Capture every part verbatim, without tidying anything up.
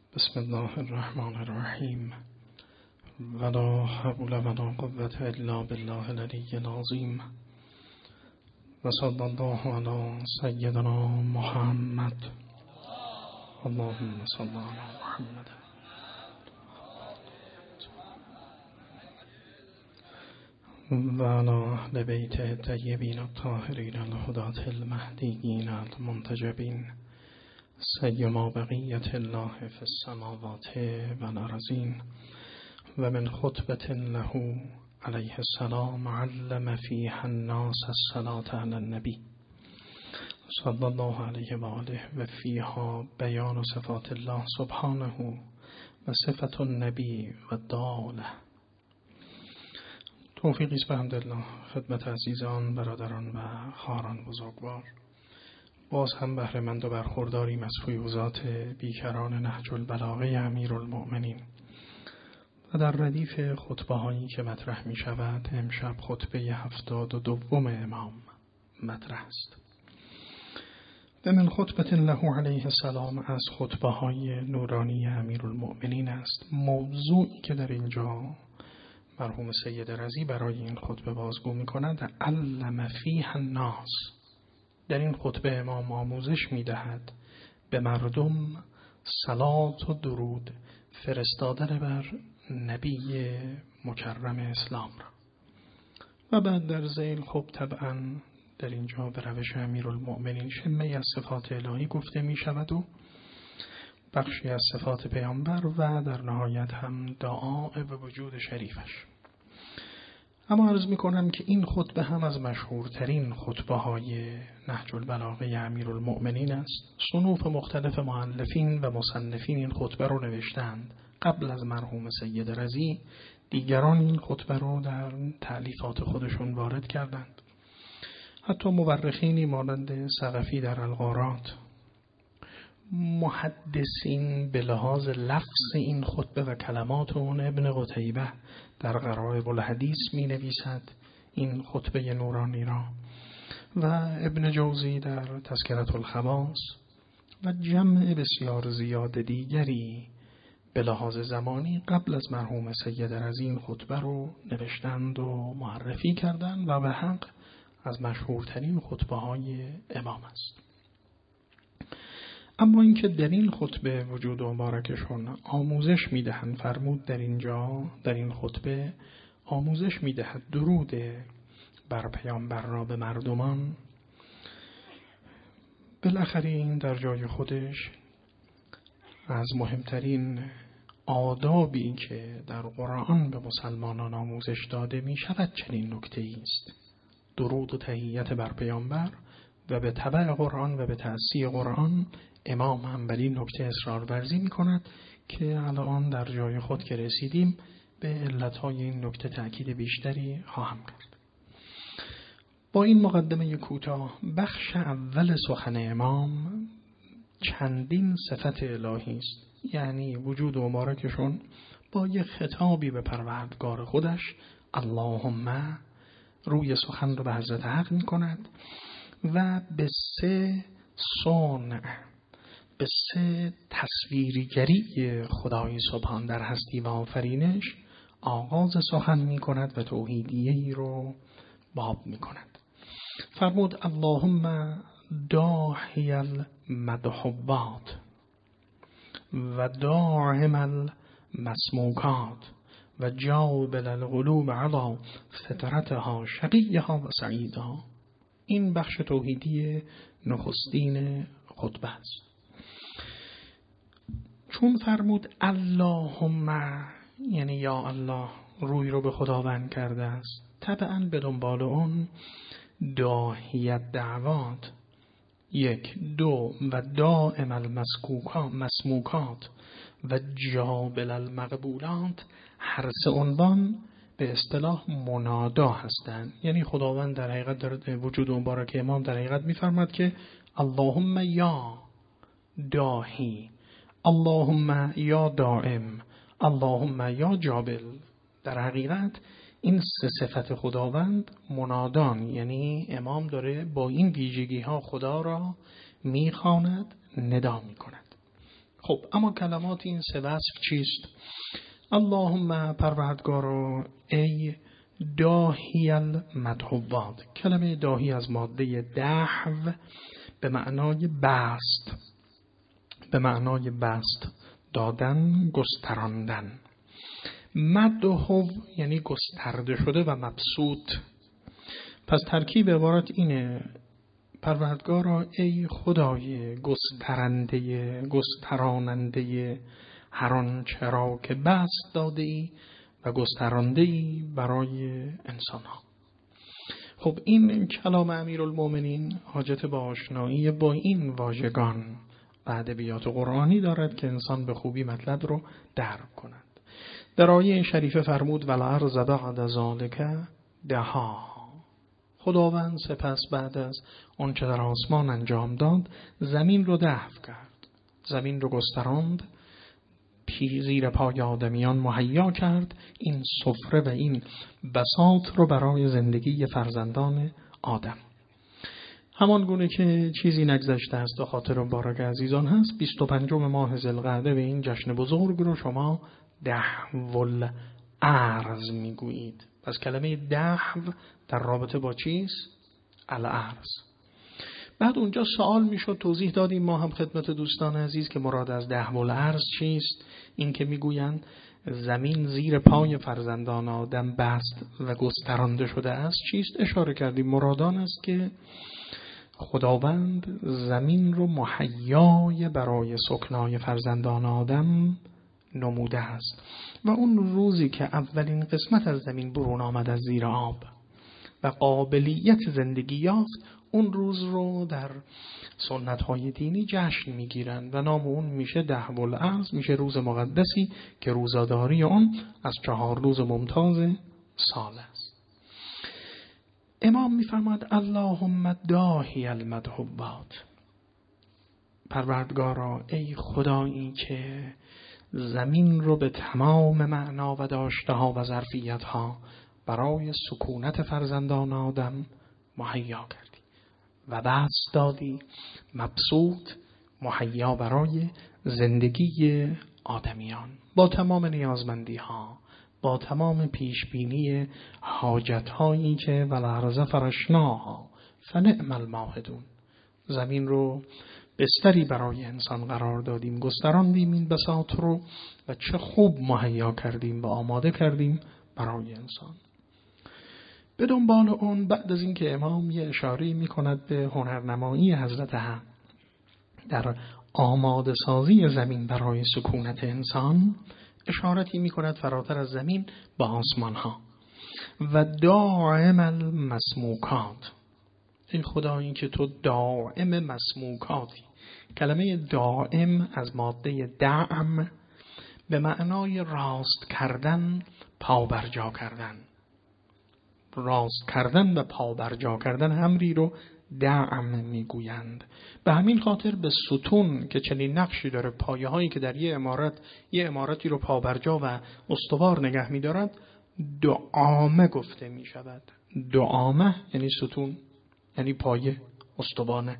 بسم الله الرحمن الرحیم ولا حول ولا قوة الا بالله العلی العظیم و صلی الله علی سیدنا محمد اللهم صل علی محمد و علی اهل بیت الطیبین الطاهرین الهداة المهدیین المنتجبین سیما بقیت الله فی السماوات و الارضین و من خطبة له علیه السلام علم فیها الناس الصلاة علی النبی صلی الله علیه و آله و فیها بیان صفات الله سبحانه و صفت النبی و داله. توفیقی است بحمدالله خدمت عزیزان، برادران و خواهران بزرگوار. باز هم بهره‌مند و برخورداریم از فیوضات بیکران نهج البلاغه امیرالمؤمنین و در ردیف خطبه هایی که مطرح می شود امشب خطبه هفتاد و دوم امام مطرح است. و من خطبة له علیه السلام از خطبه های نورانی امیرالمؤمنین است. موضوعی که در اینجا مرحوم سید رضی برای این خطبه بازگو می کند علم فیها الناس. در این خطبه امام آموزش می دهد به مردم صلات و درود فرستادن بر نبی مکرم اسلام را. و بعد در ذیل خب طبعا در اینجا به روش امیرالمؤمنین شمه از صفات الهی گفته می شود و بخشی از صفات پیامبر و در نهایت هم دعا به وجود شریفش. اما عرض می کنم که این خطبه هم از مشهورترین خطبه های نهج البلاغه امیرالمؤمنین است. صنوف مختلف مؤلفین و مصنفین این خطبه رو نوشتند. قبل از مرحوم سید رضی دیگران این خطبه رو در تألیفات خودشون وارد کردند. حتی مورخینی مانند ثقفی در الغارات، محدثین به لحاظ لفظ این خطبه و کلمات اون ابن قتیبه در غرائب الحدیث می نویسد این خطبه نورانی را و ابن جوزی در تذکرة الخواص و جمع بسیار زیاد دیگری به لحاظ زمانی قبل از مرحوم سید رضی این خطبه رو نوشتند و معرفی کردند و به حق از مشهورترین خطبه های امام است. اما اینکه در این خطبه وجود مبارکشون آموزش میدهند، فرمود در اینجا در این خطبه آموزش میدهد درود بر پیامبر را به مردمان. بالاخره این در جای خودش از مهمترین آدابی که در قرآن به مسلمانان آموزش داده می شود چنین نکته است: درود و تحیت بر پیامبر. و به تبع قرآن و به تأسی قرآن امام هم بر این نکته اصرار ورزی می کند که الان در جای خود که رسیدیم به علتهای این نکته تأکید بیشتری خواهم کرد. با این مقدمه کوتاه بخش اول سخن امام چندین صفت الهی است، یعنی وجود و مبارکشون با یک خطابی به پروردگار خودش اللهم روی سخن رو به حضرت حق می کند و به سه صنع، به سه تصویرگری خدای سبحان در هستی و آفرینش آغاز سخن می کند و توحیدیه‌ای رو باب می کند. فرمود اللهم داحی المدحوبات و داعم المسموکات و جابل القلوب علی فطرتها شقیها و سعیدها. این بخش توحیدی نخستین خطبه است. چون فرمود اللهم، یعنی یا الله، روی رو به خداوند کرده است، طبعا به دنبال اون داهیت دعوات یک، دو و دائم المسموکات و جابل المقبولات، هر سه عنوان به اصطلاح منادا هستند. یعنی خداوند در حقیقت در وجود مبارک امام در حقیقت می‌فرماید که اللهم یا داهی، اللهم یا دائم، اللهم یا جابل. در حقیقت این سه صفت خداوند منادان، یعنی امام داره با این ویژگی ها خدا را میخواند، ندا میکند. خب اما کلمات این سه وصف چیست؟ اللهم پروردگارا ای داهی المدحوات. کلمه داهی از ماده دحو به معنای بست، به معنای بست دادن، گستراندن. مدحو یعنی گسترده شده و مبسوط. پس ترکیب عبارت اینه: پروردگارا ای خدای گسترنده، گستراننده هر آنچه را که بست داده ای و گسترانده ای برای انسان ها. خب این کلام امیرالمومنین حاجت به آشنایی با این واژگان و ادبیات قرآنی دارد که انسان به خوبی مطلب رو درک کند. در آیه شریفه فرمود والارض بعد ذلک دحاها. خداوند سپس بعد از اون چه در آسمان انجام داد زمین رو دحو کرد، زمین رو گستراند، پی زیر پای آدمیان مهیا کرد این سفره و این بساط رو برای زندگی فرزندان آدم. همان گونه که چیزی نگذشته است و خاطر مبارک عزیزان هست، بیست و پنجم ماه ذوالقعده به این جشن بزرگ رو شما دحو الارض میگویید. پس کلمه دحو در رابطه با چیست؟ الارض. بعد اونجا سوال میشد، توضیح دادیم ما هم خدمت دوستان عزیز که مراد از دحو الارض چیست. این که میگویند زمین زیر پای فرزندان آدم بست و گسترانده شده است چیست؟ اشاره کردیم مرادان است که خداوند زمین رو مهیای برای سکنای فرزندان آدم نموده است و اون روزی که اولین قسمت از زمین برون آمد از زیر آب و قابلیت زندگی یافت، اون روز رو در سنت‌های دینی جشن میگیرند و نام اون میشه دحو الارض، میشه روز مقدسی که روزاداری اون از چهار روز ممتاز سال است. امام میفرماد اللهم داهی المدحوات. پروردگارا ای خدایی که زمین رو به تمام معنا و داشته ها و ظرفیت ها برای سکونت فرزندان آدم مهیا کردی و بست دادی، مبسوط، مهیا برای زندگی آدمیان با تمام نیازمندی ها، با تمام پیشبینی حاجت هایی که والارض فرشناها فنعم الماهدون. زمین رو بستری برای انسان قرار دادیم، گستراندیم این بساط رو و چه خوب مهیا کردیم و آماده کردیم برای انسان. به دنبال اون بعد از این که امام یه اشاره می کند به هنرنمایی حضرت حق در آماده سازی زمین برای سکونت انسان، اشارتی می کند فراتر از زمین به آسمان ها و دائم المسموکات. ای خدایی که تو دائم مسموکاتی. کلمه دائم از ماده دعم به معنای راست کردن، پابرجا کردن. راست کردن و پابرجا کردن امری رو دعم میگویند. به همین خاطر به ستون که چنین نقشی داره، پایه هایی که در یه عمارت یه عمارتی رو پابرجا و استوار نگه می‌دارد، دعامه گفته می شود. دعامه یعنی ستون، یعنی پایه، استوانه.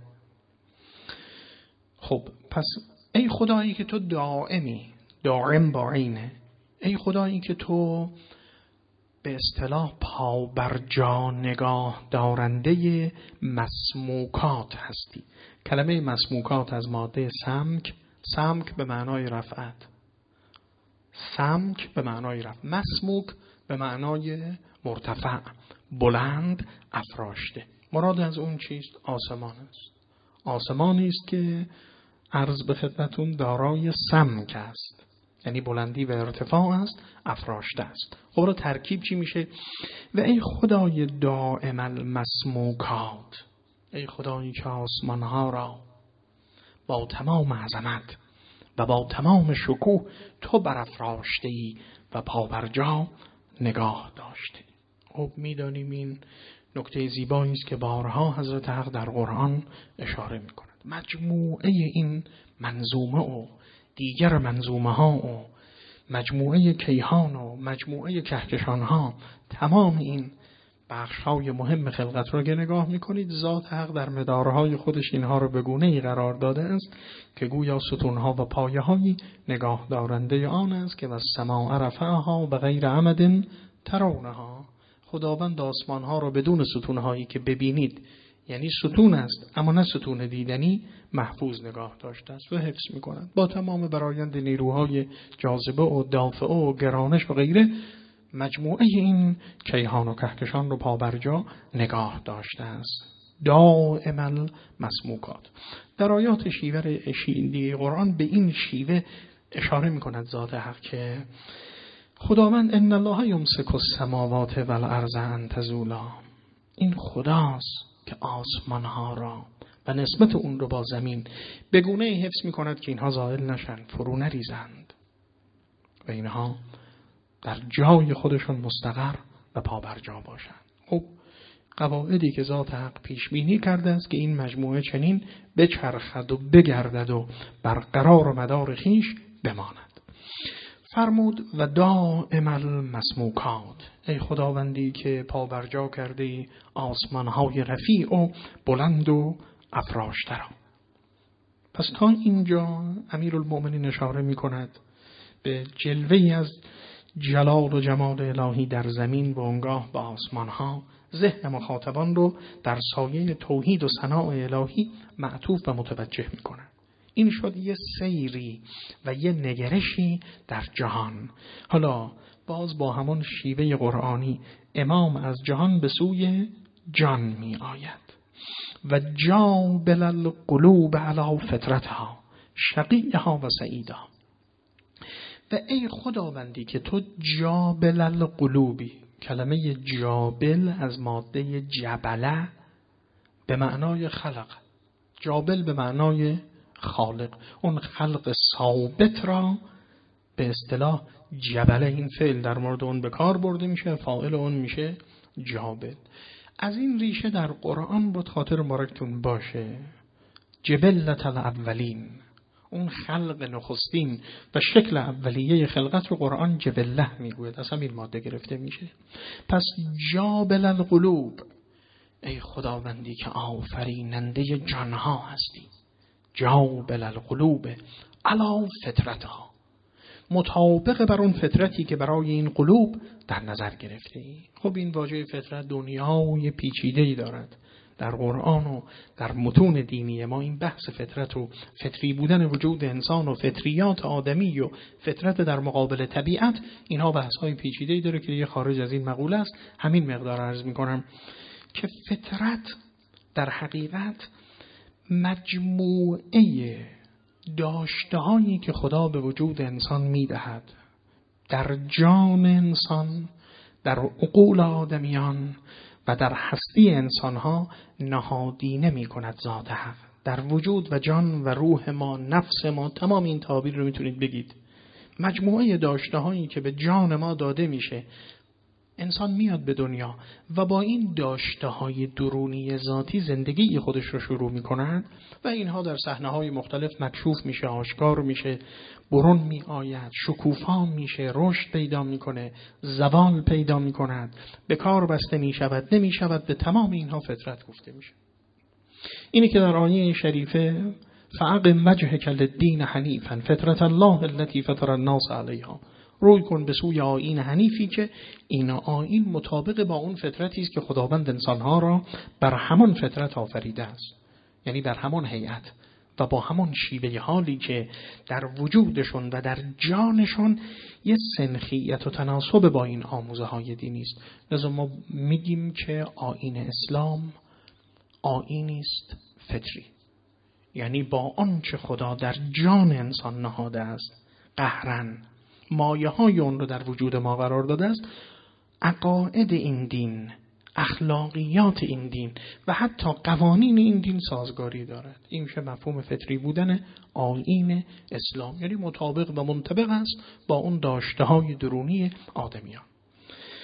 خب پس ای خدایی که تو دائمی، دائم با عینه، ای خدایی که تو به اصطلاح پابرجا نگاه دارنده مسموکات هستی. کلمه مسموکات از ماده سمک، سمک به معنای رفعت، سمک به معنای رفع، مسموک به معنای مرتفع، بلند، افراشته. مراد از اون چیست؟ آسمان است. آسمانی است که عرض به خدمتون دارای سمک است، یعنی بلندی و ارتفاع است، افراشته است. خب را ترکیب چی میشه؟ و ای خدای دائم المسموکات، ای خدایی که آسمانها را با تمام عظمت و با تمام شکوه تو برافراشته ای و پابرجا نگاه داشته. خب میدانیم این نکته زیبایی است که بارها حضرت حق در قرآن اشاره میکند. مجموعه این منظومه و دیگر منظومه ها و مجموعه کیهان و مجموعه کهکشان ها، تمام این بخش‌های مهم خلقت را که نگاه می‌کنید، ذات حق در مدارهای خودش اینها را به گونه‌ای قرار داده است که گویا ستون‌ها و پایه‌هایی نگاه دارنده آن است که والسماء رفعها بغیر عمد ترونها. خداوند آسمان‌ها را بدون ستون‌هایی که ببینید، یعنی ستون است اما نه ستون دیدنی، محفوظ نگاه داشته است و حفظ می‌کند. با تمام برآیند نیروهای جاذبه و دافعه و گرانش و غیره، مجموعه این کیهان و کهکشان رو پابرجا نگاه داشته است. دائما مسموکات. در آیات شیور شیندی قرآن به این شیوه اشاره می‌کند ذات حق که خداوند ان الله یمسک السماوات والارض ان تزولا، این خداست که آسمان ها را و نسبت اون رو با زمین به گونه‌ای حفظ می‌کند که اینها زائل نشن، فرو نریزند و اینها در جای خودشون مستقر و پابرجا باشند. خب قواعدی که ذات حق پیش بینی کرده است که این مجموعه چنین بچرخد و بگردد و برقرار و مدار خویش بماند. فرمود و دائم المسموکات، ای خداوندی که پابرجا کرده آسمان‌های رفیع و بلند و افراشته را. پس تا اینجا امیرالمؤمنین اشاره می‌کند به جلوه‌ای از جلال و جمال الهی در زمین و آنگاه به آسمان‌ها، ذهن مخاطبان رو در سایه توحید و ثناء الهی معطوف و متوجه می‌کند. این شد یه سیری و یه نگرشی در جهان. حالا باز با همان شیوه قرآنی امام از جهان به سوی جان می آید. و جابل القلوب علی فطرتها شقیها و سعیدها. و ای خداوندی که تو جابل القلوبی، کلمه جابل از ماده جبله به معنای خلق، جابل به معنای خالق، اون خلق ثابت را به اصطلاح جبله، این فعل در مورد اون به کار برده میشه، فاعل اون میشه جابل. از این ریشه در قرآن بود خاطر مبارکتون باشه، جبلت الاولین، اون خلق نخستین و شکل اولیه خلقت رو قرآن جبله میگوید، از همین ماده گرفته میشه. پس جابل القلوب، ای خداوندی که آفریننده جانها هستی، جابل القلوب علی فطرتها، مطابق بر اون فطرتی که برای این قلوب در نظر گرفته ای. خب این واژه فطرت دنیای پیچیده‌ای دارد. در قرآن و در متون دینی ما این بحث فطرت و فطری بودن وجود انسان و فطریات آدمی و فطرت در مقابل طبیعت، اینها بحث‌های پیچیده‌ای داره که دیگه خارج از این مقوله است. همین مقدار عرض می‌کنم که فطرت در حقیقت مجموعه داشته‌هایی که خدا به وجود انسان می‌دهد، در جان انسان، در عقول آدمیان و در هستی انسان‌ها نهادینه می‌کند ذات حق. در وجود و جان و روح ما، نفس ما، تمام این تعابیر رو می‌تونید بگید. مجموعه داشته‌هایی که به جان ما داده میشه، انسان میاد به دنیا و با این داشته‌های درونی ذاتی زندگی خودش رو شروع می‌کند و اینها در صحنه‌های مختلف مکشوف میشه، آشکار میشه، برون میآید، شکوفا میشه، رشد پیدا میکنه، زوال پیدا میکند، به کار بسته میشود، نمیشود. به تمام اینها فطرت گفته میشه. اینی که در آیه شریفه فاقم وجهک للدین حنیفا فطرت الله التي فطر الناس علیها، روی کن به سوی آیین حنیفی که این آیین مطابق با اون فطرتی است که خداوند انسانها را بر همان فطرت آفریده است، یعنی بر همان هیئت و با همان شیوه حالی که در وجودشون و در جانشون یه سنخیت و تناسب با این آموزه های دینی است. لذا ما میگیم که آیین اسلام آیینی است فطری، یعنی با آنچه خدا در جان انسان نهاده است قهرن، مایه های اون رو در وجود ما قرار داده است، عقاید این دین، اخلاقیات این دین و حتی قوانین این دین سازگاری دارد. این میشه مفهوم فطری بودن آیین اسلام، یعنی مطابق و منطبق است با اون داشته های درونی آدمیان.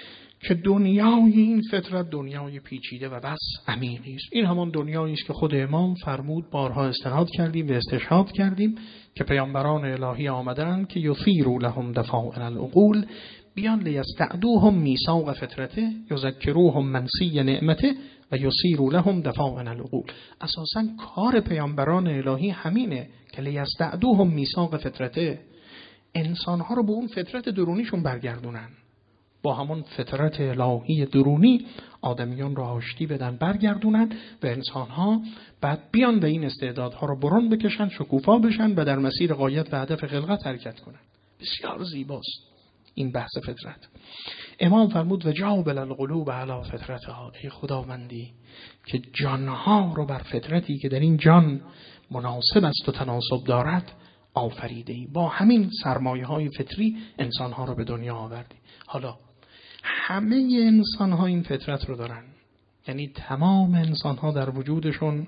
که دنیای این فطرت دنیای پیچیده و بس عمیقی است. این همان دنیایی است که خود امام فرمود، بارها استناد کردیم و استشهاد کردیم که پیامبران الهی آمدند که یثیروا لهم دفاعن العقول، بیان لیستعدوهم میثاق فطرته یذکروهم منسی نعمته و یثیروا لهم دفاعن العقول. اساساً کار پیامبران الهی همینه که لیستعدوهم میثاق فطرته، انسانها رو به اون فطرت درونیشون برگردونن، با همون فطرت الهی درونی آدمیان را آشتی بدن، برگردونن و انسانها بعد بیان به این استعدادها رو برون بکشن، شکوفا بشن و در مسیر غایت و هدف خلقت حرکت کنن. بسیار زیباست این بحث فطرت. امام فرمود و جابل القلوب علی فطرتها، ای خداوندی که جانها رو بر فطرتی که در این جان مناسب است و تناسب دارد آفریده ای. با همین سرمایه های فطری انسانها رو به دنیا آوردی. حالا همه انسانها این فطرت رو دارن، یعنی تمام انسانها در وجودشون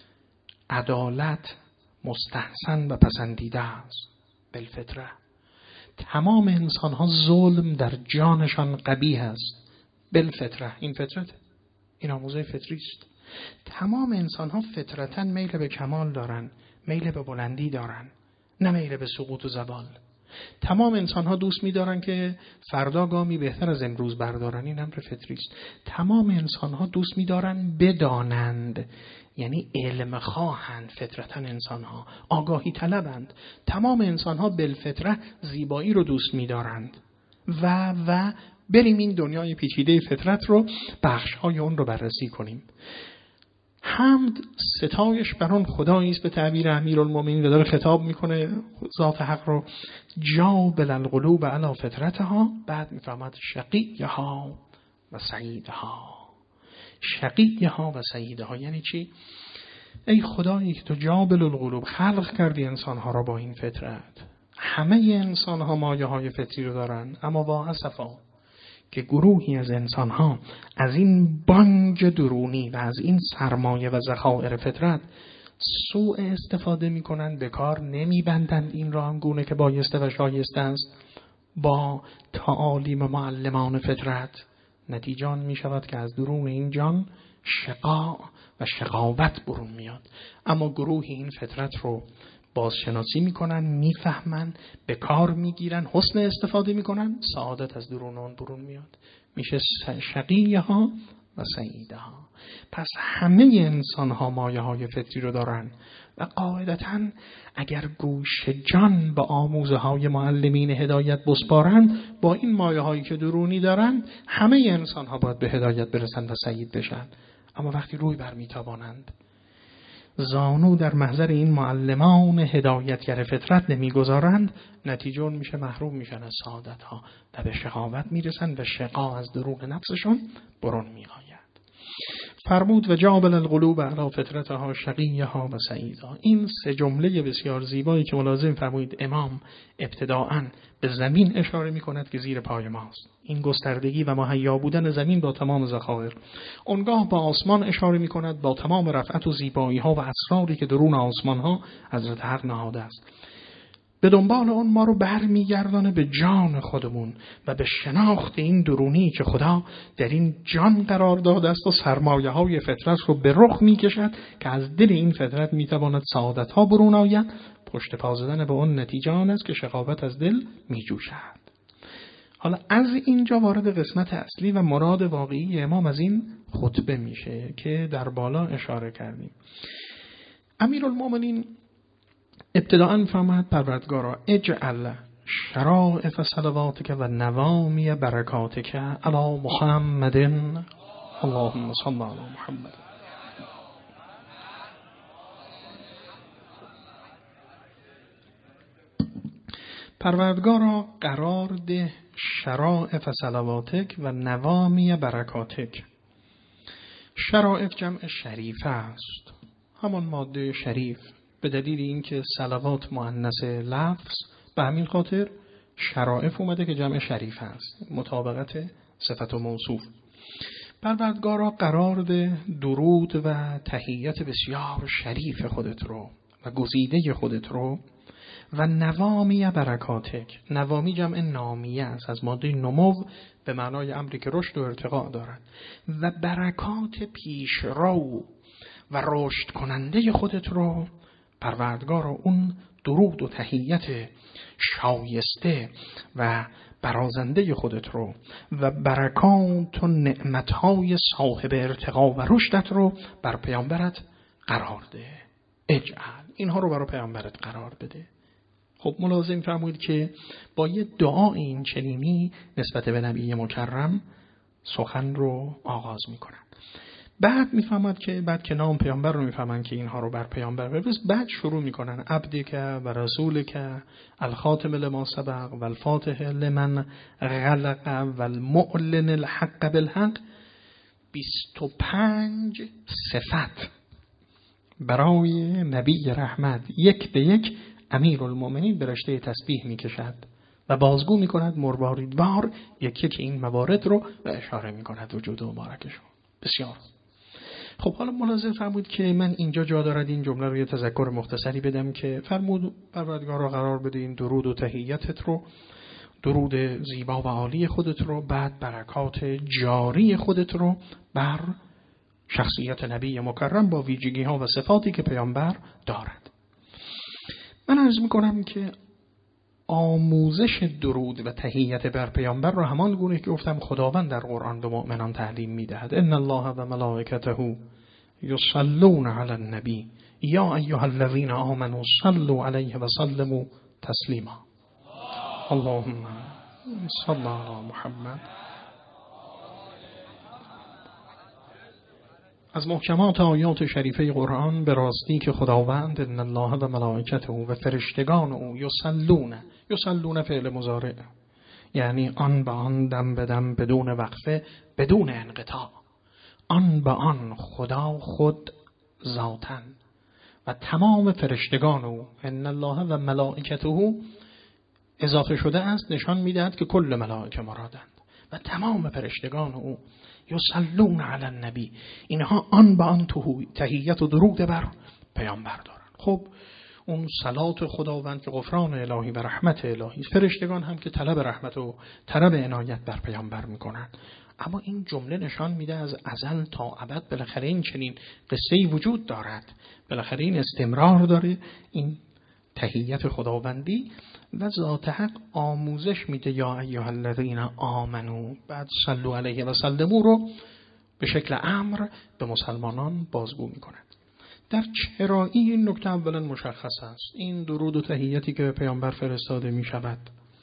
عدالت مستحسن و پسندیده است بالفطره. تمام انسانها ظلم در جانشان قبیح است بالفطره. این فطرت، این آموزه فطری است. تمام انسانها فطرتاً میل به کمال دارن، میل به بلندی دارن، نه میل به سقوط و زوال. تمام انسانها دوست می‌دارن که فردا گامی بهتر از امروز بردارن، این امر فطری است. تمام انسانها دوست می‌دارن بدانند، یعنی علم خواهند. فطرتاً انسانها آگاهی طلبند. تمام انسانها بالفطره زیبایی رو دوست می‌دارند و و بریم این دنیای پیچیده فطرت رو، بخش‌های اون رو بررسی کنیم. حمد، ستایش بر اون خدایی است به تعبیر امیرالمومنین و داره خطاب میکنه ذات حق رو، جابل القلوب علی فطرتها. بعد میفهمد شقیها و سعیدها. شقیها و سعیدها یعنی چی؟ ای خدایی که تو جابل القلوب، خلق کردی انسانها را با این فطرت. همه انسانها مایه های فطری رو دارن، اما با اسفا که گروهی از انسانها از این بانج درونی و از این سرمایه و ذخایر فطرت سوء استفاده میکنن، به کار نمیبندند این را آنگونه که بایسته و شایسته است با تعالیم معلمان فطرت. نتیجه می شود که از درون این جان شقاء و شقاوت برون میاد. اما گروهی این فطرت رو بازشناسی میکنن، میفهمن، به کار میگیرن، حسن استفاده میکنن، سعادت از درون اون برون میاد، میشه شقیه ها و سعیده ها. پس همه انسان ها مایه های فطری رو دارن و قاعدتاً اگر گوش جان به آموزه های معلمین هدایت بسپارند، با این مایه هایی که درونی دارن همه انسان ها باید به هدایت برسن و سعید بشن. اما وقتی روی برمیتابانند، زانو در محضر این معلمان هدایتگر فطرت نمیگذارند، نتیجه اون میشه محروم میشن از سعادت ها و به شقاوت میرسن و شقا از درون نفسشون برون میآید. فرمود و جابل القلوب علی فطرتها شقیها و سعیدها. این سه جمله بسیار زیبایی که ملازم فرمود امام ابتداءً به زمین اشاره میکند که زیر پای ماست. این گستردگی و مهیا بودن زمین با تمام ذخایر. اونگاه با آسمان اشاره میکند با تمام رفعت و زیبایی ها و اسراری که درون آسمان ها حضرت حق نهاده است. به دنبال اون ما رو برمیگردانه به جان خودمون و به شناخت این درونی که خدا در این جان قرار داده است و سرمایه های فطرت رو به رخ میکشد که از دل این فطرت میتواند سعادت ها برون آید. پشت پا زدن به اون نتیجه آن است که شقاوت از دل میجوشد. حالا از اینجا وارد قسمت اصلی و مراد واقعی امام از این خطبه میشه که در بالا اشاره کردیم. امیرالمومنین ابتداءً فرمود پروردگارا اجعل شرائف صلواتک و نوامی برکاتک علی محمد، اللهم صل علی محمد. پروردگارا قرار ده شرائف صلواتک و نوامی برکاتک. شرائف جمع شریفه است، همان ماده شریف، به دلیل اینکه صلوات مؤنث لفظ، به همین خاطر شرائف اومده که جمع شریف است، مطابقت صفت و موصوف. پروردگارا قرار ده درود و تحیت بسیار شریف خودت رو و گزیده خودت رو و نوامی برکاتک. نوامی جمع نامیه است، از ماده نمو به معنای امری که رشد و ارتقاء دارد. و برکات پیشرو و رشد کننده خودت رو پروردگار و اون درود و تحیت شایسته و برازنده خودت رو و برکات و نعمتهای صاحب ارتقا و رشدت رو بر پیامبرت قرار ده. اجعل، اینها رو برای پیامبرت قرار بده. خب ملازم فرمودید که با یه دعا این چنینی نسبت به نبی مکرم سخن رو آغاز میکنن. بعد میفهمد که بعد که نام پیامبر رو میفهمن که اینها رو بر پیامبر بفرست، بعد شروع میکنن عبدک و رسولک الخاتم لما سبق و الفاتح لمن غلق و المعلن الحق بالحق. بیست و پنج صفت برای نبی رحمت یک به یک امیرالمومنین به رشته تسبیح میکشد و بازگو میکند مرواریدوار یک یک این موارد رو و اشاره میکند وجود مبارکشون. بسیار خب. حالا ملاحظه فرمود که من اینجا جا دارد این جمله رو یه تذکر مختصری بدم که فرمود پروردگار رو قرار بده این درود و تحیتت رو، درود زیبا و عالی خودت رو، بعد برکات جاری خودت رو بر شخصیت نبی مکرم با ویژگی ها و صفاتی که پیامبر دارد. من عرض میکنم که آموزش درود و تحیت بر پیامبر رو همان گونه که گفتم خداوند در قرآن به مؤمنان تعلیم میدهد. ان الله و ملائکته یصلون علی النبی یا ایها الذین آمنوا صلوا علیه و سلموا تسلیما. اللهم صل علی محمد. از محکمات آیات شریفه قرآن به راستی که خداوند ان الله و ملائکته و فرشتگان او یصلون، یصلون فعل مضارع، یعنی آن به آن، دم به دم، بدون وقفه، بدون انقطاع، آن به آن، خدا خود ذاتاً و تمام فرشتگان او. ان الله و ملائکته اضافه شده است، نشان میدهد که کل ملائکه مرادند و تمام فرشتگان او یصلون علی النبی، اینها آن به آن تحیت و درود بر پیامبر دارن. خب اون صلات خداوند که غفران الهی و رحمت الهی، فرشتگان هم که طلب رحمت و طلب عنایت بر پیامبر میکنن. اما این جمله نشان میده از ازل تا ابد بالاخره این چنین قصه‌ای وجود دارد، بالاخره این استمرار داره، این تحیت خداوندی و ذات حق آموزش میده یا ایها الذین آمنو، بعد صلوا علیه و سلموا رو به شکل امر به مسلمانان بازگو میکند. در چرایی این نکته اولا مشخص است، این درود و تحیتی که به پیامبر فرستاده میشود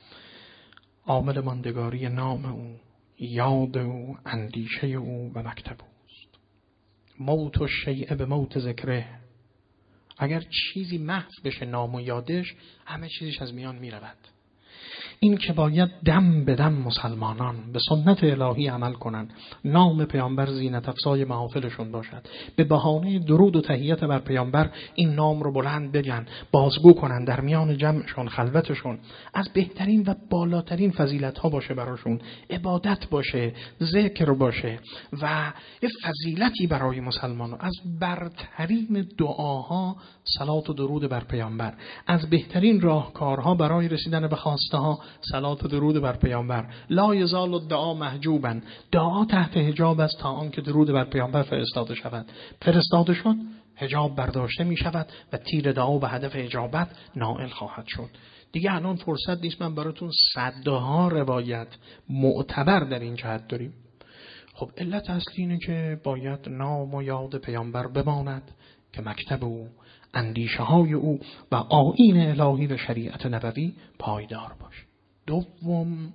عامل ماندگاری نام او، یاد او، اندیشه او و مکتب اوست. موت و شیء به موت ذکره، اگر چیزی محو بشه نام و یادش، همه چیزش از میان می رود. این که باید دم به دم مسلمانان به سنت الهی عمل کنند، نام پیامبر زینت افزای محافلشون باشد، به بهانه درود و تحیت بر پیامبر این نام رو بلند بگن، بازگو کنن در میان جمعشون، خلوتشون، از بهترین و بالاترین فضیلت ها باشه براشون، عبادت باشه، ذکر باشه و یه فضیلتی برای مسلمانان، از برترین دعاها صلات و درود بر پیامبر، از بهترین راهکارها برای رسیدن به خواسته ها صلات و درود بر پیامبر. لا یزال الدعا محجوبا، دعا تحت حجاب است تا آنکه درود بر پیامبر فرستاده شود. فرستاده شد حجاب برداشته می شود و تیر دعا به هدف اجابت نائل خواهد شد. دیگه الان فرصت نیست من براتون صدها روایت معتبر در این جهت داریم. خب علت اصلی اینه که باید نام و یاد پیامبر بماند که مکتب او، اندیشه های او و آیین الهی و شریعت نبوی پایدار باشه. دوم،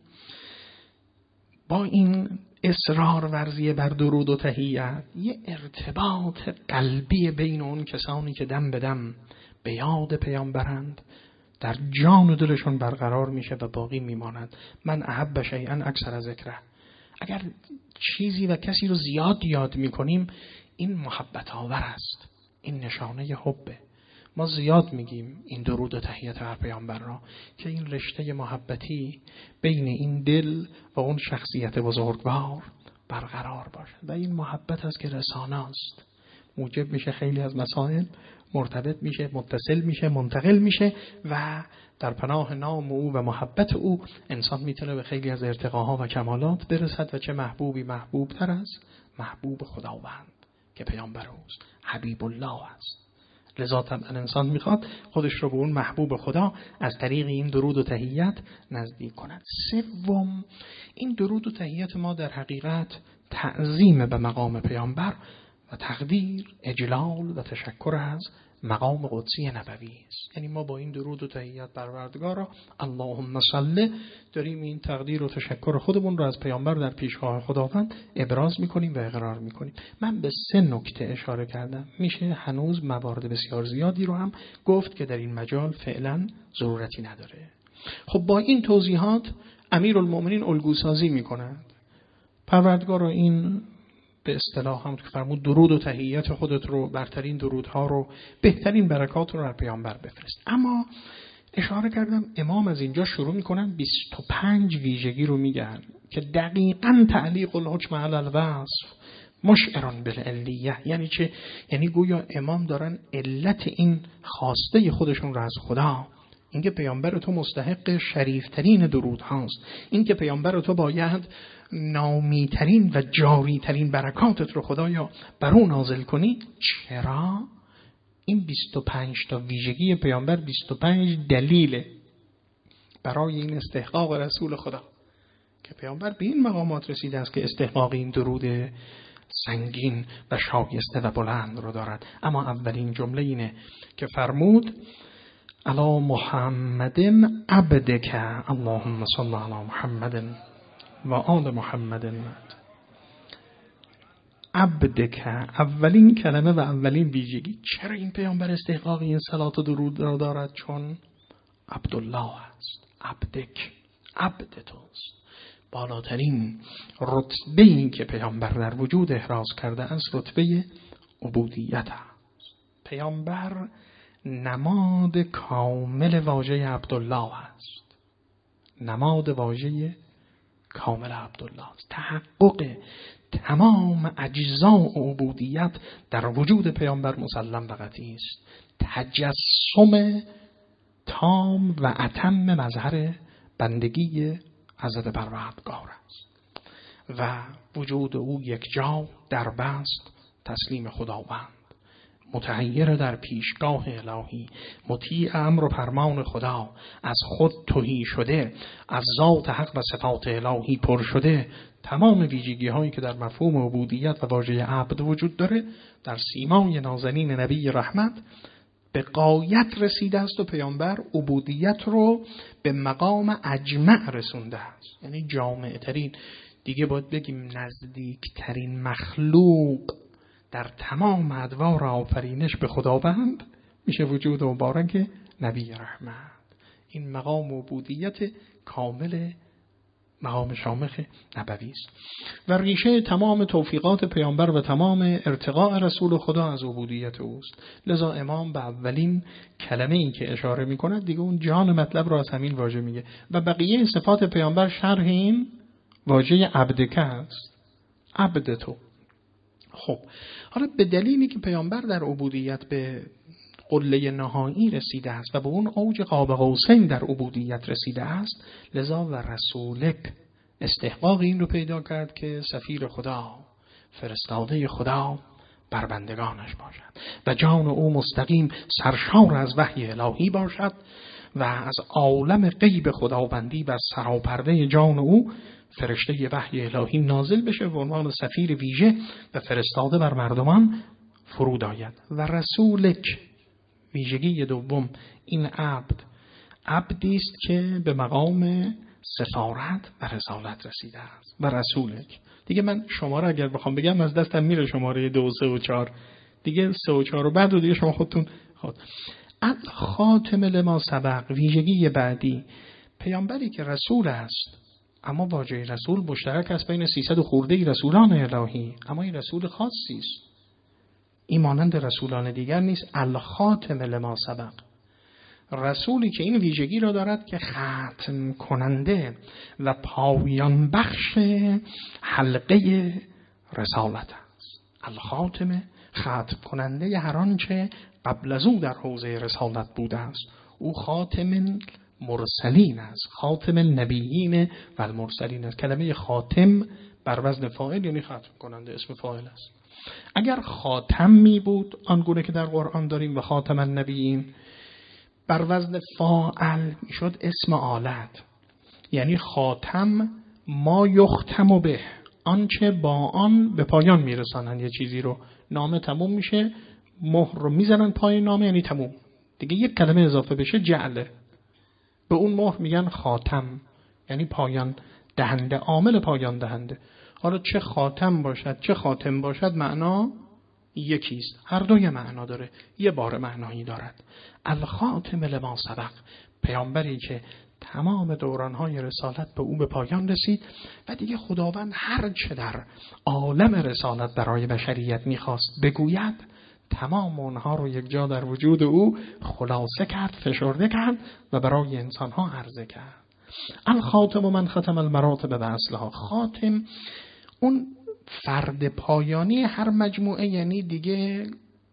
با این اصرار ورزی بر درود و تحیت یه ارتباط قلبی بین اون کسانی که دم به دم به یاد پیامبرند در جان و دلشون برقرار میشه و باقی میماند. من احب شیئا اکثر ذکره، اگر چیزی و کسی رو زیاد یاد میکنیم این محبت آور است، این نشانه حبه. ما زیاد میگیم این درود و تحیت بر پیامبر را که این رشته محبتی بین این دل و اون شخصیت بزرگوار برقرار باشه و این محبت است که رسانه است، موجب میشه خیلی از مسائل مرتبط میشه، متصل میشه، منتقل میشه و در پناه نام او و محبت او انسان میتونه به خیلی از ارتقاها و کمالات برسد و چه محبوبی محبوب تر از محبوب خداوند که پیامبر اوست، حبیب الله است. لذا طبعا انسان میخواد خودش رو به اون محبوب خدا از طریق این درود و تحیت نزدیک کند. سوم، این درود و تحیت ما در حقیقت تعظیم به مقام پیامبر و تقدیر، اجلال و تشکر از مقام قدسی نبوی است. یعنی ما با این درود و تحیت پروردگار را اللهم صل داریم این تقدیر و تشکر خودمون رو از پیامبر در پیشگاه خداوند ابراز میکنیم و اقرار میکنیم. من به سه نکته اشاره کردم، میشه هنوز موارد بسیار زیادی رو هم گفت که در این مجال فعلا ضرورتی نداره. خب با این توضیحات امیرالمؤمنین الگوسازی میکنند. پروردگار رو این به اصطلاح هم که فرمود درود و تحیت خودت رو، برترین درودها رو، بهترین برکات رو در پیامبر بفرست. اما اشاره کردم امام از اینجا شروع میکنن بیست و پنج ویژگی رو میگن که دقیقاً تعلیق الحکم علی الوصف مشعرن بالعلیه. یعنی چه؟ یعنی گویا امام دارن علت این خواسته خودشون رو از خدا، اینکه پیامبر تو مستحق شریفترین درود هاست، اینکه پیامبر تو باید نامیترین و جاریترین برکاتت رو خدایا بر اون نازل کنی. چرا؟ این بیست و پنج تا ویژگی پیامبر بیست و پنج دلیله برای این استحقاق رسول خدا که پیامبر به این مقامات رسیده است که استحقاق این درود سنگین و شایسته و بلند رو دارد. اما اولین جمله اینه که فرمود علی محمد عبدک اللهم صل علی محمد و آل محمد. عبدک اولین کلمه و اولین ویژگی. چرا این پیامبر استحقاق این صلات و درود را دارد؟ چون عبدالله است. عبدک، عبد توست. بالاترین رتبه این که پیامبر در وجود احراز کرده است رتبه عبودیت است. پیامبر نماد کامل واژه عبدالله است. نماد واژه کامل عبدالله است. تحقق تمام اجزاء عبودیت در وجود پیامبر مسلم و قطعی است. تجسم تام و اتم مظهر بندگی حضرت پروردگار است و وجود او یک جا در بست تسلیم خداوند، متحیر در پیشگاه الهی، مطیع امر و فرمان خدا، از خود تهی شده، از ذات حق و صفات الهی پر شده. تمام ویژگی هایی که در مفهوم عبودیت و واژه عبد وجود داره در سیمای نازنین نبی رحمت به غایت رسیده است و پیامبر عبودیت رو به مقام اجمع رسونده است. یعنی جامع ترین، دیگه باید بگیم نزدیک ترین مخلوق در تمام ادوار آفرینش به خداوند میشه وجود مبارک نبی رحمت. این مقام عبودیت کامل، مقام شامخ نبوی است و ریشه تمام توفیقات پیامبر و تمام ارتقاء رسول خدا از عبودیت اوست. لذا امام به اولین کلمه این که اشاره میکنه دیگه اون جان مطلب رو از همین واژه میگه و بقیه صفات پیامبر شرح این واژه عبدک است. عبد تو. خب حالا به دلیلی که پیامبر در عبودیت به قله نهایی رسیده است و به اون اوج قاب قوسین در عبودیت رسیده است، لذا و رسولک استحقاق این رو پیدا کرد که سفیر خدا، فرستاده خدا بر بندگانش باشد و جان او مستقیم سرشار از وحی الهی باشد و از عالم غیب خداوندی بر سراپرده جان او فرشته وحی الهی نازل بشه و عنوان سفیر ویژه و فرستاده بر مردمان فرود آید. و رسولک ویژگی دوم، این عبد عبدی است که به مقام سفارت و رسالت رسیده است. و رسولک دیگه من شماره اگر بخوام بگم از دستم میره، شماره دو سه و چهار دیگه، سه و چهار و بعد رو دیگه شما خودتون خود. خاتم لما سبق ویژگی بعدی، پیامبری که رسول است اما واژه رسول مشترک است بین سیصد و خورده رسولان الهی، اما این رسول خاصی است، این مانند رسولان دیگر نیست. الخاتم لما سبق، رسولی که این ویژگی را دارد که ختم کننده و پایان بخش حلقه رسالت است. الخاتم، ختم کننده هر آنچه قبل از او در حوزه رسالت بوده است. او خاتم مرسلین است، خاتم النبیین و المرسلین است. کلمه خاتم بر وزن فاعل یعنی ختم کننده، اسم فاعل است. اگر خاتم می بود آنگونه که در قرآن داریم و خاتم النبیین، بر وزن فاعل میشد اسم آلت، یعنی خاتم ما یختم به، آنچه با آن به پایان میرسانن یه چیزی رو. نامه تموم میشه، مهر رو میزنن پای نامه، یعنی تموم دیگه. یک کلمه اضافه بشه جعله، به اون مهر میگن خاتم، یعنی پایان دهنده، عامل پایان دهنده. حالا چه خاتم باشد چه خاتم باشد معنا یکیست، هر دوی معنا داره، یه بار معنایی دارد. الخاتم لما سبق، پیامبری که تمام دورانهای رسالت به او به پایان رسید و دیگه خداوند هر چه در عالم رسالت برای بشریت میخواست بگوید تمام اونها رو یک جا در وجود او خلاصه کرد، فشرده کرد و برای انسانها عرضه کرد. الخاتم من ختم المراتب به اصلها. خاتم اون فرد پایانی هر مجموعه، یعنی دیگه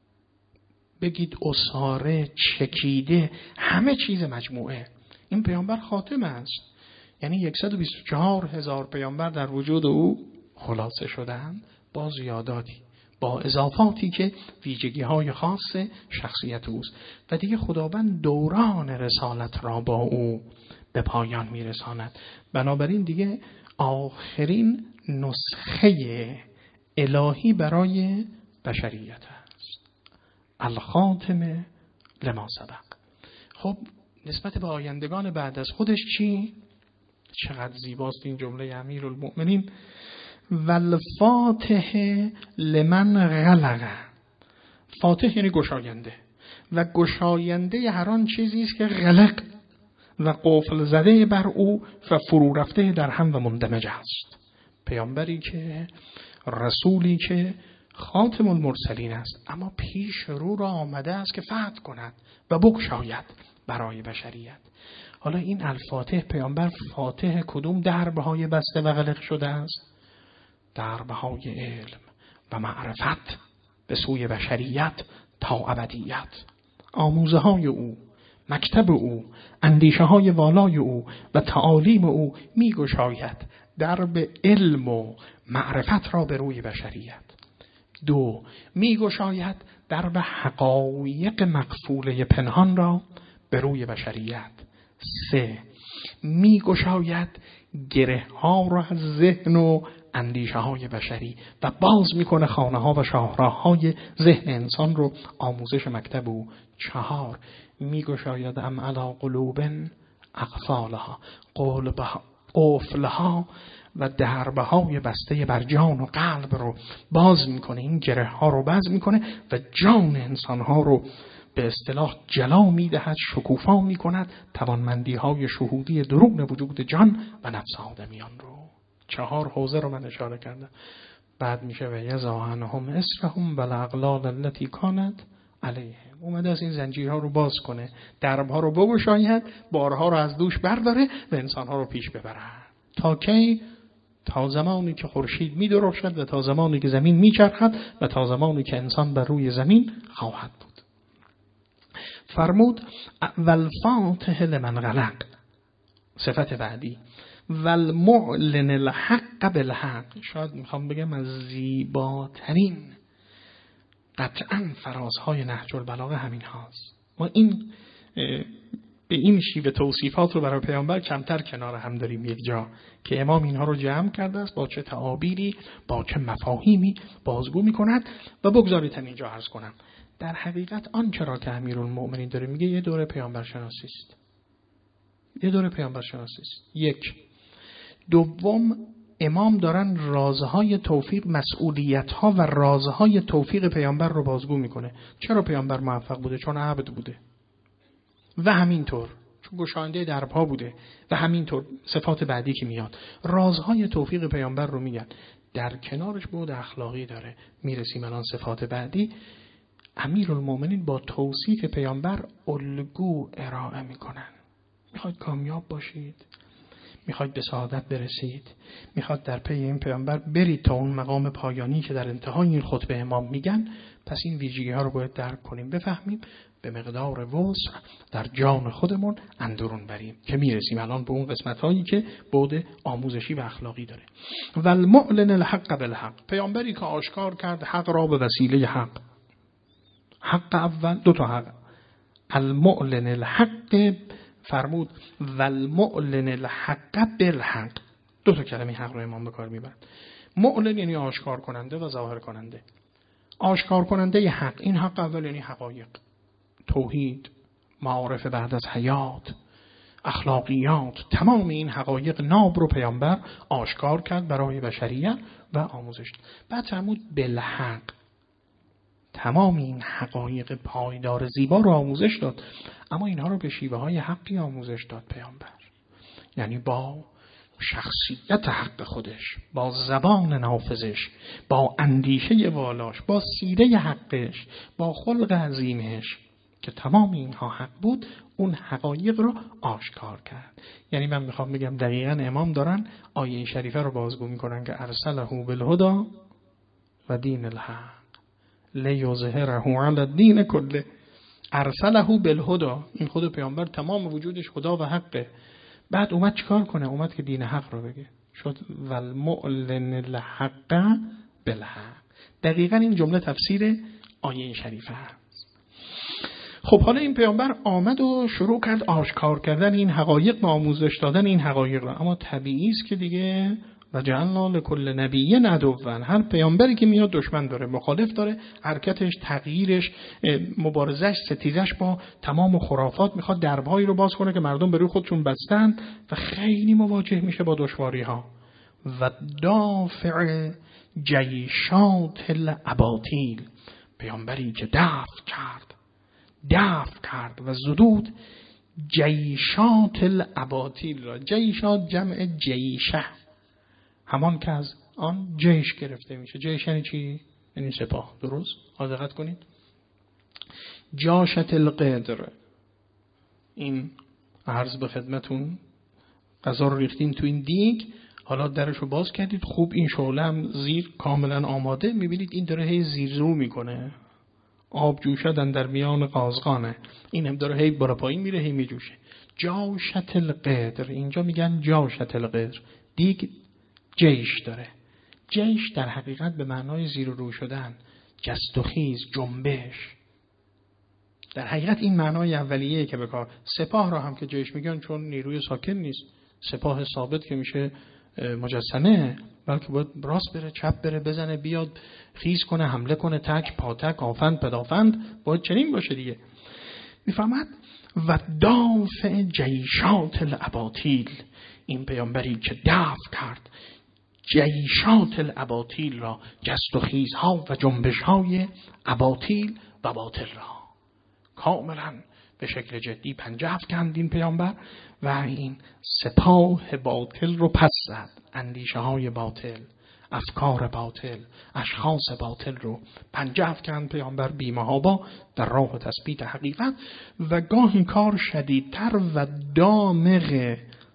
بگید اساره، چکیده، همه چیز مجموعه. این پیامبر خاتم است، یعنی صد و بیست و چهار هزار پیامبر در وجود او خلاصه شدند با زیاداتی، با اضافاتی که ویژگی های خاص شخصیت اوست و دیگه خداوند دوران رسالت را با او به پایان میرساند. بنابراین دیگه آخرین نسخه الهی برای بشریت است. الخاتم لما سبق. خب نسبت به آیندگان بعد از خودش چی؟ چقدر زیباست این جمله امیرالمؤمنین: والفاتح لمن غلق. فاتح یعنی گشاینده و گشاینده هر آن چیزی است که غلق و قفل زده بر او و فرو رفته در هم و مندمج است. پیامبری که، رسولی که خاتم المرسلین است، اما پیش رو را آمده است که فتح کند و بگشاید برای بشریت. حالا این الفاتح، پیامبر فاتح کدوم دربهای بسته و غلق شده است؟ دربهای علم و معرفت به سوی بشریت تا ابدیت. آموزه های او، مکتب او، اندیشه های والای او و تعالیم او می گشاید درب علم و معرفت را به روی بشریت. دو، می گشاید درب حقایق مقفوله پنهان را به روی بشریت. سه، می گشاید گره ها را از ذهن و اندیشه های بشری و باز میکنه خانه ها و شاهراه های ذهن انسان رو، آموزش مکتب او. چهار، میگشاید ام علی قلوب اقفالها، قفلها و دربه های بسته بر جان و قلب رو باز میکنه، این گره ها رو باز میکنه و جان انسان ها رو به اصطلاح جلا میدهد، شکوفا میکند توانمندی های شهودی درون وجود جان و نفس آدمیان رو. چهار حوزه رو من اشاره کردم. بعد میشه و یزاعنهم اسرهم و الاغلال التي كانت علیهم. اومده از این زنجیرها رو باز کنه، دربها رو بگشاید، بارها رو از دوش برداره و انسانها رو پیش ببره. تا کی؟ تا زمانی که خورشید میدرخشد و تا زمانی که زمین میچرخد و تا زمانی که انسان بر روی زمین خواهد بود. فرمود والفاتح لمن غلق. صفت بعدی والمعلن الحق بالحق. شاید میخوام بگم از زیباترین قطعاً فرازهای نهج البلاغه همین هاست. ما این به این شیوه توصیفات رو برای پیامبر کمتر کنار هم داریم یک جا که امام اینها رو جمع کرده است با چه تعابیری، با چه مفاهیمی بازگو میکند. و بگذارید اینجا عرض کنم در حقیقت آنچه را که امیرالمؤمنین داره میگه یه دوره پیامبر شناسی است. یه دوره پیامبر شناسی است. یک. دوم، امام دارن رازهای توفیق، مسئولیت‌ها و رازهای توفیق پیامبر رو بازگو میکنه. چرا پیامبر موفق بوده؟ چون عبد بوده و همینطور چون گشاینده دربها بوده و همینطور صفات بعدی که میاد رازهای توفیق پیامبر رو میگن. در کنارش بود اخلاقی داره. میرسیم الان صفات بعدی. امیرالمؤمنین با توصیف پیامبر الگو ارائه میکنن. میخواید کامیاب باشید، میخواید به سعادت برسید، میخواد در پی این پیامبر برید تا اون مقام پایانی که در انتهای این خطبه امام میگن، پس این ویژگی ها رو باید درک کنیم، بفهمیم، به مقدار وسع در جان خودمون اندرون بریم که میرسیم الان به اون قسمت هایی که بعد آموزشی و اخلاقی داره. والمعلن الحق بالحق، پیامبری که آشکار کرد حق را به وسیله حق. حق اول، دو تا حق. المعلن الحق فرمود والمعلن الحق بالحق، دو تا کلمه حق رو امام به کار میبرد. معلن یعنی آشکار کننده و ظاهر کننده. آشکار کننده ی حق، این حق اول یعنی حقایق، توحید، معارف بعد از حیات، اخلاقیات، تمام این حقایق ناب رو پیامبر آشکار کرد برای بشریت و آموزش. بعد فرمود بالحق، تمام این حقایق پایدار زیبا رو آموزش داد، اما اینها رو به شیوه های حقی آموزش داد پیامبر، یعنی با شخصیت حق خودش، با زبان نافذش، با اندیشه والاش، با سیره حقش، با خلق عظیمش که تمام اینها حق بود، اون حقایق رو آشکار کرد. یعنی من میخوام بگم دقیقاً امام دارن آیه شریفه رو بازگو میکنن که ارسله بالهدی و دین الحق لیظهره علی الدین کله. ارسله بالهدی، این خود پیامبر تمام وجودش خدا و حقه، بعد اومد چیکار کنه؟ اومد که دین حق رو بگه، شد والمعلن الحق بالحق. دقیقاً این جمله تفسیر آیه شریفه هست. خب حالا این پیامبر آمد و شروع کرد آشکار کردن این حقایق و آموزش دادن این حقایق را، اما طبیعی است که دیگه و جعلنا لکل نبی عدوا، هر پیامبری که میاد دشمن داره، مخالف داره، حرکتش، تغییرش، مبارزش، ستیزش با تمام خرافات، میخواد دربهایی رو باز کنه که مردم به روی خودشون بستن و خیلی مواجه میشه با دشواری ها. و دافع جیشات الاباطیل، پیامبری که دفع کرد دفع کرد و زدود جیشات الاباطیل را. جیشات جمع جیشه، همان که از آن جیش گرفته میشه. جیش یعنی چی؟ یعنی سپاه. درست؟ دقت کنید. جاشت القدر، این عرض به خدمتون، غذا رو ریختین تو این دیگ، حالا درش رو باز کردید، خوب این شعله هم زیر کاملا آماده، میبینید این داره هی زیر رو میکنه، آب جوشدن در میان قازغانه، این هم داره هی بالا پایین میره، هی میجوشه. جاشت القدر، اینجا میگن جاشت القدر، دیگ جیش داره. جیش در حقیقت به معنای زیر و رو شدن، جست و خیز، جنبش. در حقیقت این معنای اولیه که به کار. سپاه را هم که جیش میگن چون نیروی ساکن نیست، سپاه ثابت که میشه مجسمه، بلکه باید راست بره، چپ بره، بزنه، بیاد، خیز کنه، حمله کنه، تک پاتک، آفند پدافند، باید چنین باشه دیگه. میفهمد و دافع جیشات الاباطیل، این پیامبری که دفع کرد جیشات الاباطیل را، جست و خیزها و جنبش‌های اباطیل و باطل را، کاملا به شکل جدی پنجه افکند این پیامبر و این سپاه باطل رو پس زد. اندیشه های باطل، افکار باطل، اشخاص باطل رو پنجه افکند پیامبر بی‌محابا در راه تثبیت حقیقت. و گاهی کار شدیدتر و دامغ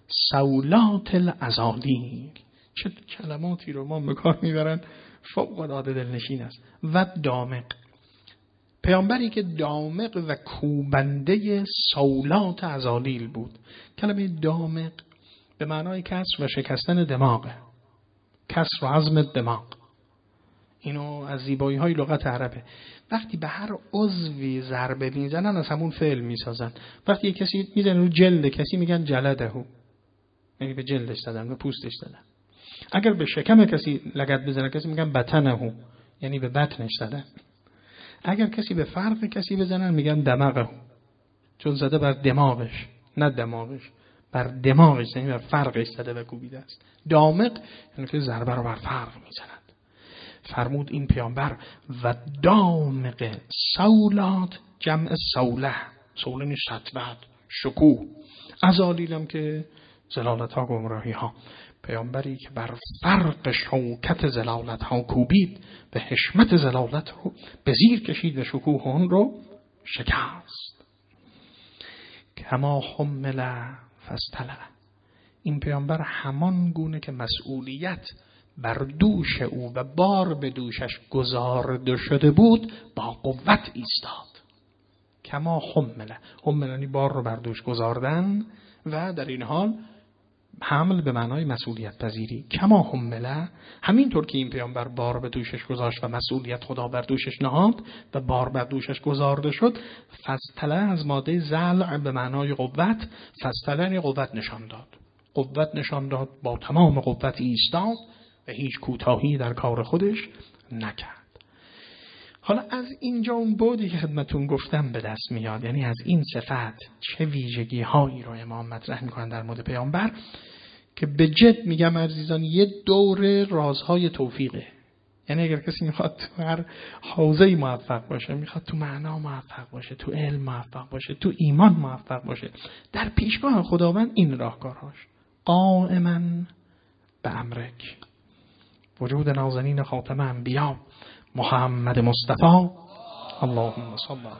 سولات الازالیل، چه کلماتی رو ما به کار میبرن، فوق العاده دلنشین است. و دامغ، پیامبری که دامغ و کوبنده سولات ازالیل بود. کلمه دامغ به معنای کسر و شکستن دماغه، کسر و عظم دماغ. اینو از زیبایی های لغت عربه. وقتی به هر عضوی ضربه میزنن از همون فعل میسازن. وقتی یک کسی میزنه رو جلد کسی میگن جلدهو، یعنی به جلدش زدن، به پوستش زدن. اگر به شکم کسی لگد بزنه کسی میگن بطنهو، یعنی به بطنش زدن. اگر کسی به فرق کسی بزنن میگن دماغه، چون زده بر دماغش، نه دماغش، بر دماغش، یعنی بر فرقش زده و کوبیده است. دامغ یعنی که ضربه رو بر فرق میزنند. فرمود این پیامبر و دامغ سولات، جمع سوله، سوله نیست سطوت، شکوه، ازالیلم که زلالت ها، گمراهی ها. پیامبری که بر فرق شوکت زلالت ها کوبید، به حشمت زلالت رو به زیر کشید و شکوه اون رو شکست. کما حمل فاستله، این پیامبر همان گونه که مسئولیت بر دوش او و بار به دوشش گذارده شده بود با قوت ایستاد. کما حمله، حملنی بار رو بر دوش گذاردن و در این حال حمل به معنای مسئولیت پذیری. کما حمله، همینطور که این پیامبر بار به دوشش گذاشت و مسئولیت خدا بر دوشش نهاد و بار بر دوشش گذارده شد. فستله از ماده زلع به معنای قوت، فستله قوت نشان داد، قوت نشان داد، با تمام قوت ایستاد و هیچ کوتاهی در کار خودش نکرد. حالا از اینجا اون بودی که خدمتون گفتم به دست میاد، یعنی از این صفت چه ویژگی هایی رو امام مطرح میکنن در مورد پیامبر که به جد میگم عزیزان یه دور رازهای توفیقه. یعنی اگر کسی میخواد تو هر حوزه‌ای موفق باشه، میخواد تو معنا موفق باشه، تو علم موفق باشه، تو ایمان موفق باشه، در پیشگاه خداوند این راهکارهاش: قائما به امرک، وجود نازنین خاتم انبیا محمد مصطفی اللهم صل علی.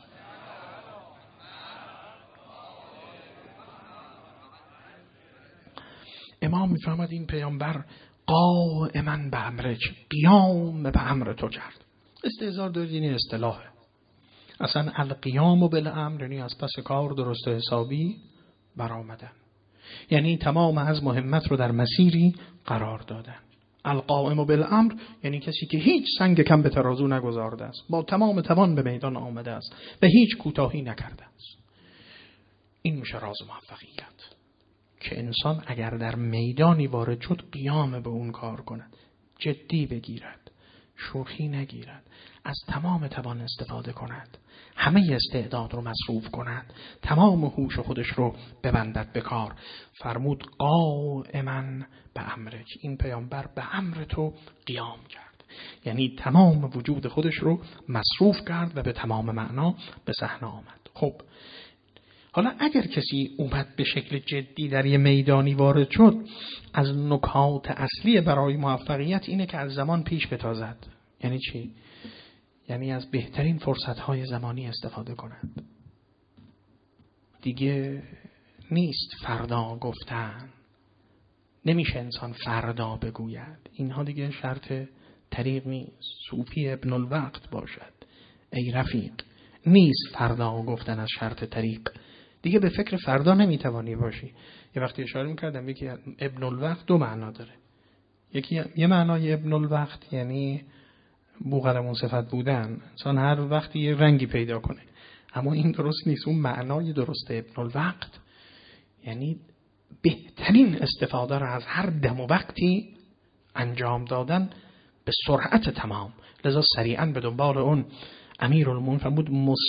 امام میفرماد این پیامبر قائما به امرک، قیام به امر تو کرد. استهزار دارید این اصطلاحه. اصلا القیام بالامر یعنی از پس کار درست حسابی برآمدن، یعنی تمام از مهمت رو در مسیری قرار دادن. القائم بالامر یعنی کسی که هیچ سنگ کم به ترازو نگذارده است، با تمام توان به میدان آمده است و هیچ کوتاهی نکرده است. این میشه راز موفقیت، که انسان اگر در میدانی وارد شد قیام به اون کار کند، جدی بگیرد، شوخی نگیرد، از تمام توان استفاده کند، همه استعداد رو مصروف کند، تمام هوش خودش رو ببندد به کار. فرمود قائما به امرک، این پیامبر به امر تو قیام کرد، یعنی تمام وجود خودش رو مصروف کرد و به تمام معنا به صحنه آمد. خب حالا اگر کسی اومد به شکل جدی در یه میدانی وارد شد، از نکات اصلی برای موفقیت اینه که از زمان پیش بتازد. یعنی چی؟ یعنی از بهترین فرصت‌های زمانی استفاده کند. دیگه نیست فردا گفتن، نمیشه انسان فردا بگوید، اینها دیگه شرط طریق نیست. صوفی ابن الوقت باشد ای رفیق، نیست فردا گفتن از شرط طریق. دیگه به فکر فردا نمیتوانی باشی. یه وقتی اشاره میکردم یکی ابن الوقت دو معنا داره. یکی یه معنای ابن الوقت یعنی بوقلمون صفت بودن، انسان هر وقتی یه رنگی پیدا کنه، اما این درست نیست. اون معنای درست ابن الوقت یعنی بهترین استفاده را از هر دم و وقتی انجام دادن به سرعت تمام. لذا سریعا به دنبال اون امیرالمومنین فرمود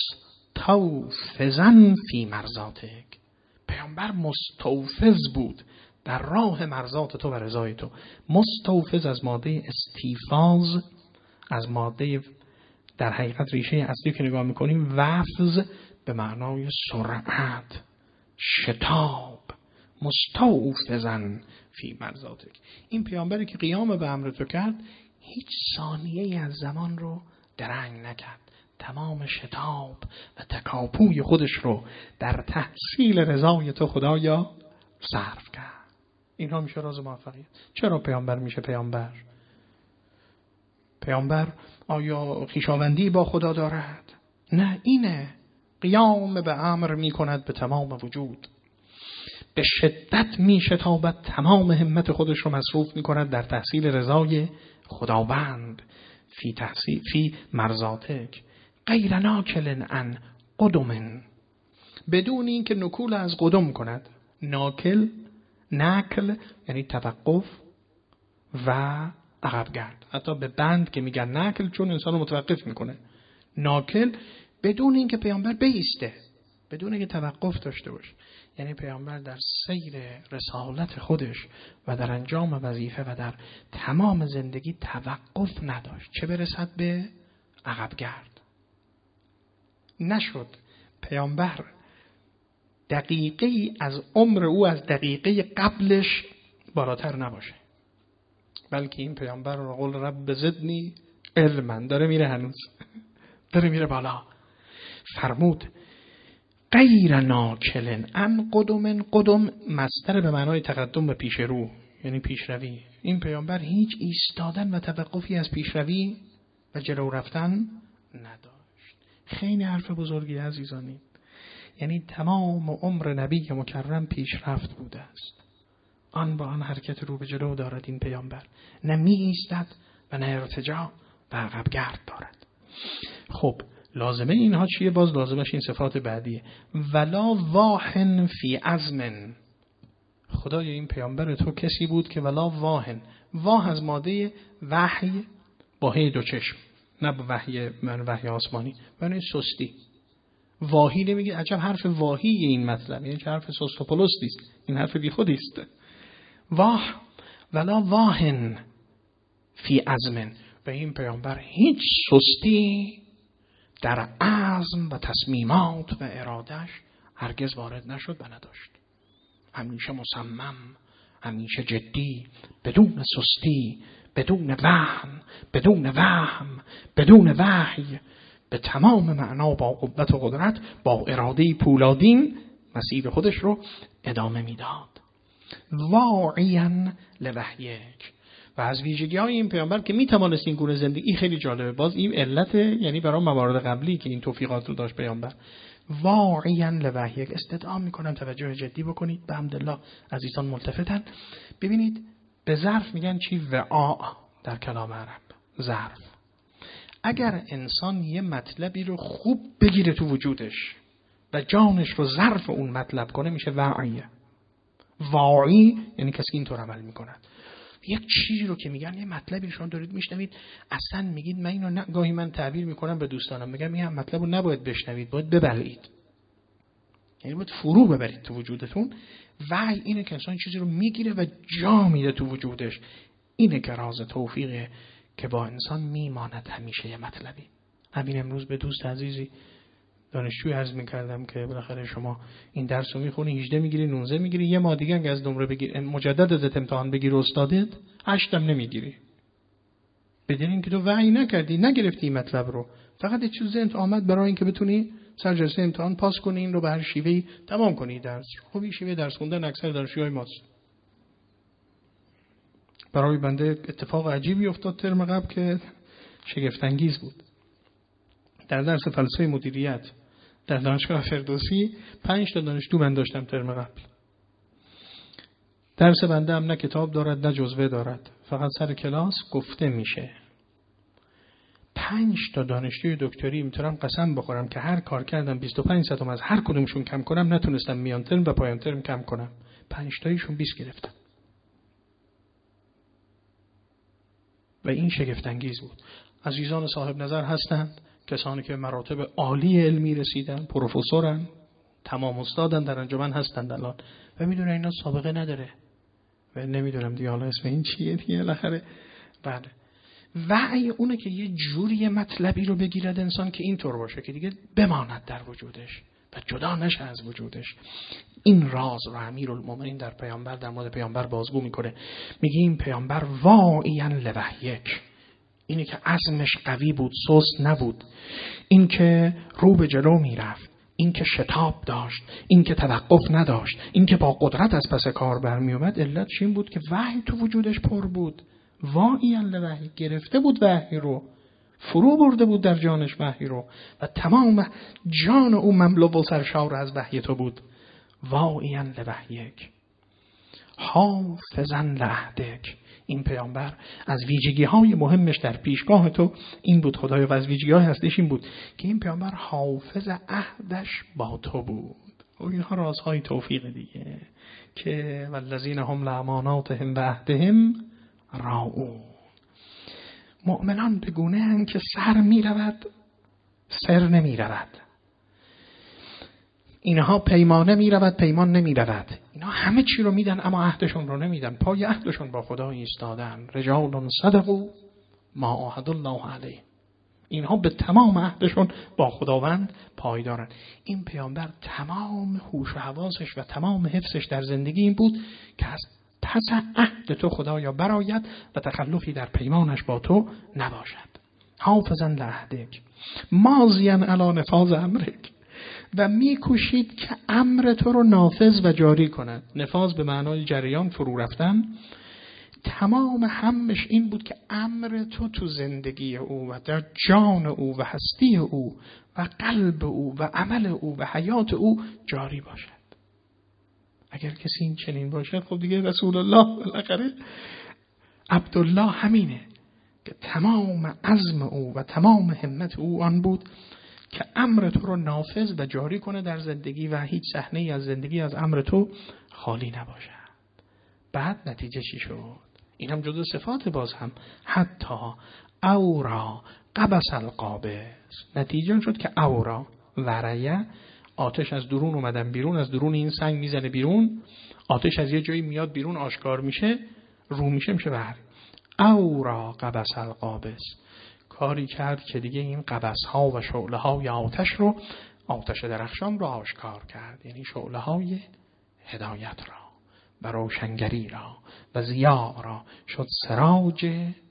مستوفزن فی مرضاتک. پیامبر مستوفز بود در راه مرضات تو و رضای تو. مستوفز از ماده استیفاز، از ماده در حقیقت ریشه اصلی که نگاه میکنیم وفز به معنای سرعت، شتاب. مستوفزن فی مرضاتک. این پیامبری که قیام به امر تو کرد هیچ ثانیه‌ای از زمان رو درنگ نکرد، تمام شتاب و تکاپوی خودش رو در تحصیل رضای تو خدایا صرف کرد. اینها میشه راز موفقیت. چرا پیامبر میشه پیامبر؟ پیامبر آیا خویشاوندی با خدا دارد؟ نه، اینه قیام به امر میکند به تمام وجود، به شدت میشتابد، تمام همت خودش رو مصروف میکند در تحصیل رضای خداوند. فی تحصیل فی مرضاتک غیر ناکل عن قدم، بدون این که نکول از قدم کند. ناکل، نکل یعنی توقف و عقب گرد. حتی به بند که میگن نکل چون انسان رو متوقف میکنه. ناکل بدون این که پیامبر بیسته، بدون اینکه توقف داشته باشه. یعنی پیامبر در سیر رسالت خودش و در انجام وظیفه و در تمام زندگی توقف نداشت، چه برسد به عقب گرد. نشد پیامبر دقیقه از عمر او از دقیقه قبلش بالاتر نباشه، بلکه این پیامبر رو قول رب زدنی علما داره میره، هنوز داره میره بالا. فرمود غیر ناکلن ان قدم. قدم مصدر به معنای تقدم و پیش رو، یعنی پیشروی. این پیامبر هیچ ایستادن و توقفی از پیشروی و جلو رفتن نداشت. خیلی حرف بزرگی عزیزانی. یعنی تمام عمر نبی مکرم پیشرفت بوده است. آن با آن حرکت رو به جلو دارد این پیامبر، نه می ایستد و نه ارتجاع و عقب گرد دارد. خب لازمه اینها چیه؟ باز لازمش این صفات بعدیه. ولا واهن فی عزم. خدای این پیامبر تو کسی بود که ولا واهن، واه از ماده وحی با هی دو چشم، نه با وحی من وحی آسمانی، یعنی سستی. واهی نمیگه. عجب حرف واهی این مطلب، یعنی حرف سست و پلستی است، این حرف بی خودی است. واه ولا واهن فی عزم. و این پیامبر هیچ سستی در عزم و تصمیمات و ارادش هرگز وارد نشد و نداشت. همیشه مصمم، همیشه جدی، بدون سستی، بدون وهم، بدون وهم، بدون وحی، به تمام معنا با قوت و قدرت، با اراده پولادین مسیر خودش رو ادامه میداد. واعیاً لوحیک. و از ویژگی های این پیامبر که میتوانست این گونه زندگی، خیلی جالبه، باز این علت، یعنی برای موارد قبلی که این توفیقات رو داشت پیامبر، واعیاً لوحیک. استدعا میکنم توجه جدی بکنید، به حمدالله عزیزان ملتفتن. ببینید به ظرف میگن چی؟ وعاء در کلام عرب، ظرف. اگر انسان یه مطلبی رو خوب بگیره تو وجودش و جانش رو ظرف اون مطلب کنه میشه واعیه. واعی یعنی کسی که اینطور عمل میکنه. یک چیزی رو که میگن، یه مطلبی رو شما دارید میشنوید، اصلا میگید من اینو نه، گاهی من تعبیر میکنم به دوستانم، میگم این مطلب رو نباید بشنوید، باید ببلعید، یعنی باید فرو ببرید تو وجودتون. وعی اینه که انسان چیزی رو میگیره و جا میده تو وجودش. اینه که راز توفیقه که با انسان میماند همیشه یه مطلبی. همین امروز به دوست عزیزی دانشجوی عرض میکردم که بالاخره شما این درس رو میخونی، هجده میگیری، نوزده میگیری، یه ماه دیگه از نمره بگیر، مجدد ازت امتحان بگیر استادت، هشت هم نمیگیری. بدون اینکه تو وعی نکردی، نگرفتی این مطلب رو، فقط یه چیز ذهنت آمد برای اینکه بتونی سر جلسه امتحان پاس کنی، این رو به هر شیوهی تمام کنی درس. خب این شیوه درس خوندن اکثر دانشجوهای ماست. برای بنده اتفاق عجیبی افتاد ترم قبل که شگفت انگیز بود. در درس فلسفه مدیریت در دانشگاه فردوسی پنج تا دانشجو من داشتم ترم قبل. درس بنده هم نه کتاب دارد نه جزوه دارد، فقط سر کلاس گفته میشه. پنج تا دانشجوی دکتری میتونم قسم بخورم که هر کار کردم بیست و پنج صدم از هر کدومشون کم کنم، نتونستم میان ترم و پایان ترم کم کنم. پنج تایشون بیست گرفتن. و این شگفت انگیز بود. عزیزان صاحب نظر هستند، کسانی که مراتب عالی علمی رسیدن، پروفسورن، تمام استادن، در انجمن هستند الان و میدونن اینا سابقه نداره و نمیدونم دیگه حالا اسم این چیه دیگه بالاخره. بله، وعی اونه که یه جوری مطلبی رو بگیرد انسان که اینطور باشه که دیگه بماند در وجودش و جدا نشه از وجودش. این راز رو امیرالمومنین در پیامبر، در مورد پیامبر بازگو میکنه، میگه این پیامبر واعیاً لوحیک. اینی که عزمش قوی بود، سست نبود، این که رو به جلو میرفت، این که شتاب داشت، این که توقف نداشت، این که با قدرت از پس کار برمی اومد. علتش این بود که وحی تو وجودش پر بود. واعیاً لوحی، گرفته بود وحی رو، فرو برده بود در جانش وحی رو و تمام جان او مملو و سرشار از وحی تو بود. واعیاً لوحیک حافظاً لعهدک. این پیامبر از ویژگی های مهمش در پیشگاه تو این بود، خدایا، و از ویژگی های هستش این بود که این پیامبر حافظ عهدش با تو بود. و اینها رازهای توفیق دیگه که والذین هم لاماناتهم و عهدهم راعون. مؤمنان به گونه اند که سر می رود سر نمی رود، اینها پیمانه می رود پیمان نمی رود. اینا همه چی رو میدن اما عهدشون رو نمیدن. پای عهدشون با خدا ایستادن. رجال صدقوا ما عاهدوا الله علیه. اینها به تمام عهدشون با خداوند پایدارن. این پیامبر تمام هوش و حواسش و تمام حفظش در زندگی این بود که از پس عهد تو خدایا برآید و تخلفی در پیمانش با تو نباشد. حافظاً لعهدک ماضیاً علی نفاذ امرک. و میکوشید که امر تو رو نافذ و جاری کند. نفاذ به معنای جریان، فرو رفتن. تمام همش این بود که امر تو تو زندگی او و در جان او و هستی او و قلب او و عمل او و حیات او جاری باشد. اگر کسی این چنین باشد، خب دیگه رسول الله بالاخره عبدالله همینه که تمام عزم او و تمام همت او آن بود که امر تو رو نافذ و جاری کنه در زندگی و هیچ صحنه‌ای از زندگی از امر تو خالی نباشد. بعد نتیجه چی شد؟ این هم جزو صفات باز هم حتی اورا قبس القابس. نتیجه شد که اورا ورایه، آتش از درون اومدن بیرون، از درون این سنگ میزنه بیرون، آتش از یه جایی میاد بیرون، آشکار میشه، رو میشه، میشه بر اورا قبس القابس. کاری کرد که دیگه این قبس ها و شعله های آتش رو، آتش درخشان رو آشکار کرد، یعنی شعله های هدایت را و روشنگری را و ضیا را، شد سراج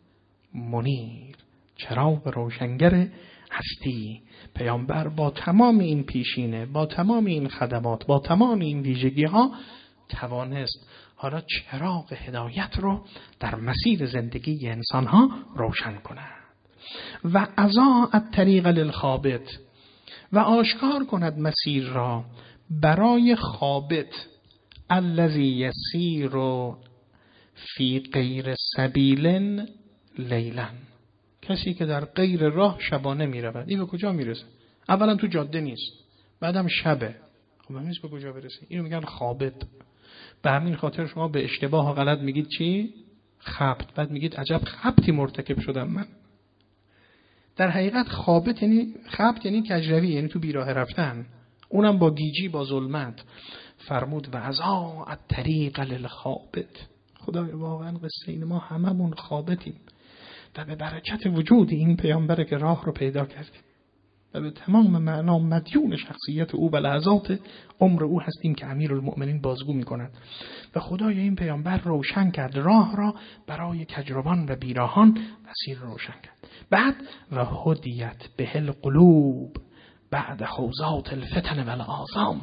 منیر، چراغ روشنگر هستی. پیامبر با تمام این پیشینه، با تمام این خدمات، با تمام این ویژگی ها توانست حالا چراغ هدایت رو در مسیر زندگی انسان ها روشن کند و اضاء الطریق للخابط، و آشکار کند مسیر را برای خابط، الذی یسیر فی غیر سبیل لیلا، کسی که در غیر راه شبانه می رود. این به کجا می رسه؟ اولا تو جاده نیست، بعدم شبه، خب همین به کجا برسه؟ اینو میگن خابط. به همین خاطر شما به اشتباه و غلط میگید چی؟ خبط. بعد میگید عجب خبطی مرتکب شدم من. در حقیقت خابط یعنی خبط، یعنی کجروی، یعنی تو بیراه رفتن، اونم با گیجی، با ظلمت. فرمود و اضاء الطریق للخابط. خدای واقعا قصه این ما هممون خابطیم و به برکت وجود این پیامبر که راه رو پیدا کردیم و به تمام معنا مدیون شخصیت او و لحظات عمر او هستیم که امیرالمؤمنین بازگو می‌کند. و خدای این پیامبر روشن کرد راه را برای کجروان و بیراهان، مسیر روشن کرد. بعد و هدیت به القلوب بعد خوضات الفتن و الآثام.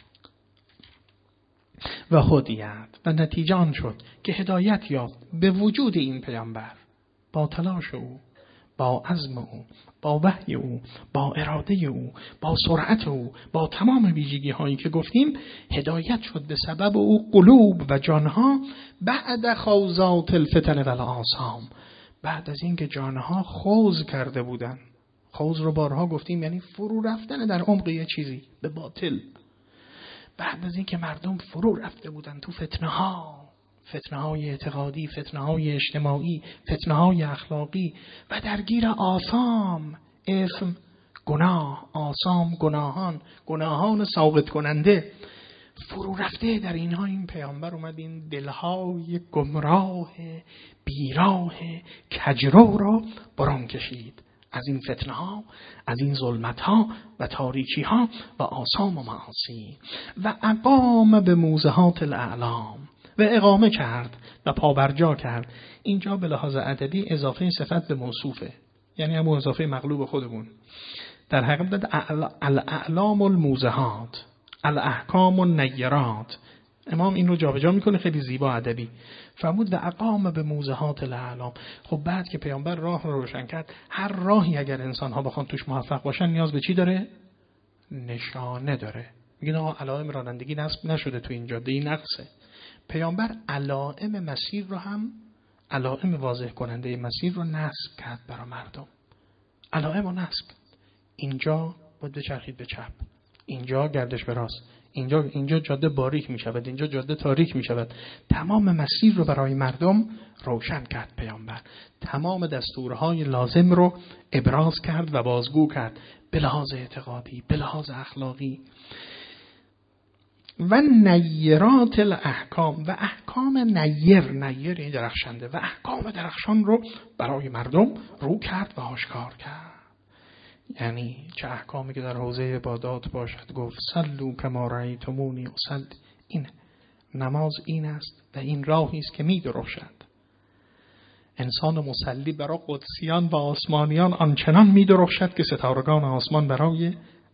و هدیت و نتیجه آن شد که هدایت یافت به وجود این پیامبر، با تلاش او، با عزم او، با وحی او، با اراده او، با سرعت او، با تمام ویژگی هایی که گفتیم، هدایت شد به سبب او قلوب و جانها بعد خوضات الفتن و الآثام، بعد از اینکه جانها خوض کرده بودن. خوض رو بارها گفتیم، یعنی فرو رفتن در عمق یه چیزی به باطل. بعد از اینکه مردم فرو رفته بودن تو فتنه ها، فتنه های اعتقادی، فتنه های اجتماعی، فتنه های اخلاقی و درگیر آثام، اسم، گناه، آثام، گناهان، گناهان ثابت کننده، فرو رفته در اینها، این پیامبر اومد این دلهای گمراه، بیراه، کجرو را برون کشید از این فتنه ها، از این ظلمت ها و تاریکی ها و آثام و معاصی. و اقام به موضحات الاعلام، و اقامه کرد و پابرجا کرد. اینجا به لحاظ ادبی اضافه صفت به موصوفه، یعنی همون اضافه مقلوب خودمون. در حقیقت الاعلام الموضحات، الاحکام النیرات. امام این رو جابجا میکنه، خیلی زیبا ادبی. فرمود و اقام به موضحات الاعلام. خب بعد که پیامبر راه رو روشن کرد، هر راهی اگر انسان ها بخوان توش موفق باشن نیاز به چی داره؟ نشانه داره. میگن آقا علائم رانندگی نصب نشده تو این جاده، این نقصه. پیامبر علائم مسیر رو هم، علائم واضح کننده مسیر رو نصب کرد برای مردم. علائم رو نصب. اینجا باید بچرخید به چپ، اینجا گردش به راست، اینجا اینجا جاده باریک می شود، اینجا جاده تاریک می شود. تمام مسیر رو برای مردم روشن کرد پیامبر. تمام دستورهای لازم رو ابراز کرد و بازگو کرد، به لحاظ اعتقادی، به لحاظ اخلاقی. و نیرات الاحکام، و احکام نیر، نیر این درخشنده، و احکام درخشان رو برای مردم رو کرد و آشکار کرد. یعنی چه احکامی که در حوزه عبادات باشد، گفت صلوا کما رأیتمونی اصلی. این نماز این است و این راهی است که می درخشد. انسان مصلی برای قدسیان و آسمانیان آنچنان می درخشد که ستارگان آسمان برای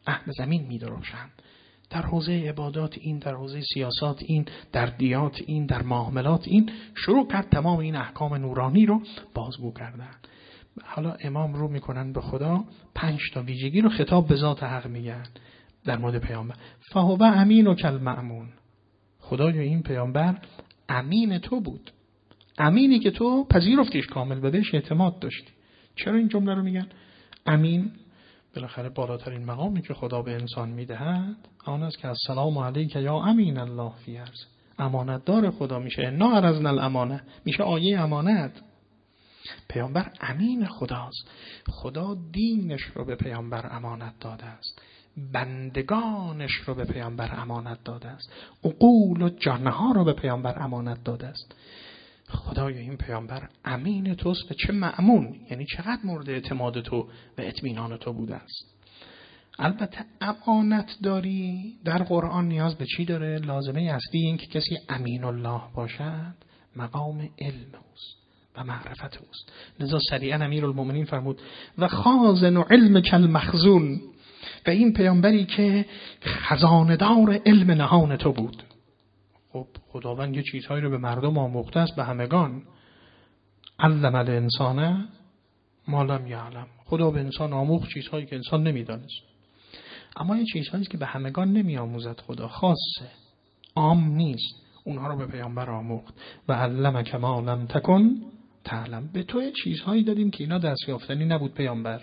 اهل زمین می‌درخشند. در حوزه عبادات این، در حوزه سیاست این، در دیات این، در معاملات این، شروع کرد تمام این احکام نورانی رو بازگو کردن. حالا امام رو میکنن به خدا، پنج تا ویژگی رو خطاب به ذات حق میگن در مورد پیامبر. فهو امین و کالمأمون. خدایا این پیامبر امین تو بود، امینی که تو پذیرفتیش کامل و بهش اعتماد داشتی. چرا این جمله رو میگن؟ امین بالاخره بالاترین مقامی که خدا به انسان میدهد آن است که السلام علیک یا امین الله فی ارض. امانت دار خدا میشه. انا عرضنا الامانه، میشه آیه امانت. پیامبر امین خداست. خدا دینش رو به پیامبر امانت داده است، بندگانش رو به پیامبر امانت داده است، عقول و جانها رو به پیامبر امانت داده است. خدایا این پیامبر امین توست و چه مأمون، یعنی چقدر مورد اعتماد تو و اطمینان تو بوده است. البته امانت داری در قرآن نیاز به چی داره؟ لازمه اصلی این که کسی امین الله باشد مقام علم اوست و معرفت اوست. لذا سریعا امیرالمومنین فرمود و خازن علم کالمخزون، و این پیامبری که خزانه‌دار علم نهان تو بود. خب خداوند یه چیزهایی رو به مردم آموخته است، به همگان. علم الانسان ما لم یعلم. خدا به انسان آموخت چیزهایی که انسان نمیدانست. اما یه چیزهایی که به همگان نمی آموزد، خدا خاصه، عام نیست، اونها رو به پیامبر آموخت. و علمک ما لم تکن تعلم. به تو چیزهایی دادیم که اینا دستیافتنی نبود. پیامبر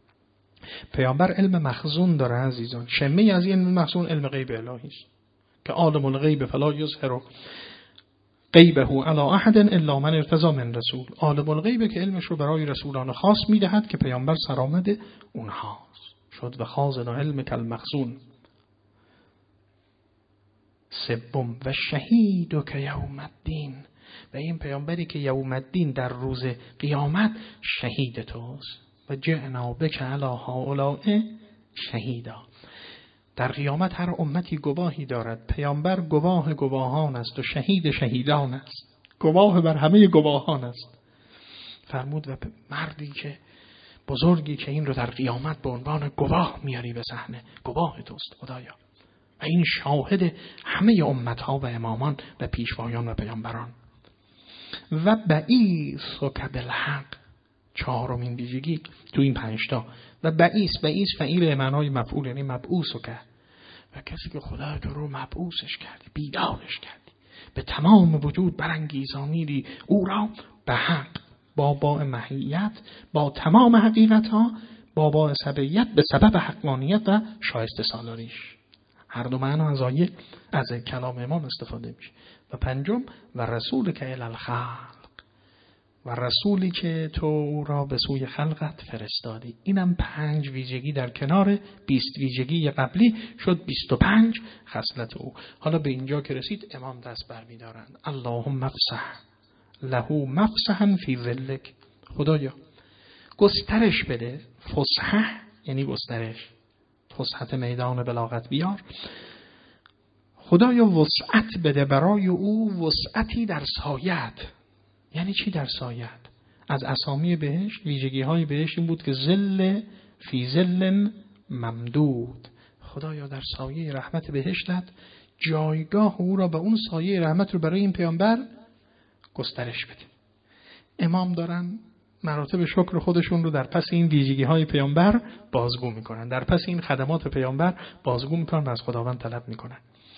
پیامبر علم مخزون داره عزیزان. شمه از این علم مخزون علم غیب الهی است که عالم الغیب فلا یظهر غیبه علی احد الا من ارتضی من رسول. عالم الغیب که علمش رو برای رسولان خاص میدهد که پیامبر سرآمد اونهاست. شد و خازن علم کالمخزون. سوم و شهید که یوم الدین، و این پیامبری که یوم الدین در روز قیامت شهید توست. و جئنا بک علی هؤلاء شهیدا. در قیامت هر امتی گواهی دارد. پیامبر گواه گواهان است و شهید شهیدان است، گواه بر همه گواهان است. فرمود و مردی که بزرگی که این رو در قیامت به عنوان گواه میاری به صحنه، گواه توست خدایا، و این شاهد همه امتها و امامان و پیشوایان و پیامبران. و بعیثک بالحق، چهارمین ویژگی تو این پنج تا. و بعیث، بعیث فعیل به معنای مفعول، یعنی مبعوثک، و کسی که خدا تو رو مبعوثش کردی، بیدارش کردی، به تمام وجود برانگیزانیدی او را به حق، با با محیت، با تمام حقیقت ها، با با سبعیت، به سبب حقانیت و شایسته سالاریش. هر دو معنا از آیه از کلام امام استفاده میشه. و پنجم و رسول که الی الخلق، و رسولی که تو او را به سوی خلقت فرستادی. اینم پنج ویژگی در کنار بیست ویژگی قبلی شد بیست و پنج خصلت او. حالا به اینجا که رسید امام دست بر می دارند. اللهم افسح له مفسحا فی ظلک. خدایا گسترش بده. فسح یعنی گسترش، فسحت میدان بلاغت بیار. خدایا وسعت بده برای او، وسعتی در سایت. یعنی چی در سایت؟ از اسامی بهشت، ویژگی های بهشت این بود که ظل فی ظل ممدود. خدایا در سایه رحمت بهشتت جایگاه او را به اون سایه رحمت رو برای این پیامبر گسترش بده. امام دارن مراتب شکر خودشون رو در پس این ویژگی های پیامبر بازگو میکنن، در پس این خدمات پیامبر بازگو میکنن و از خداوند طلب میکنن.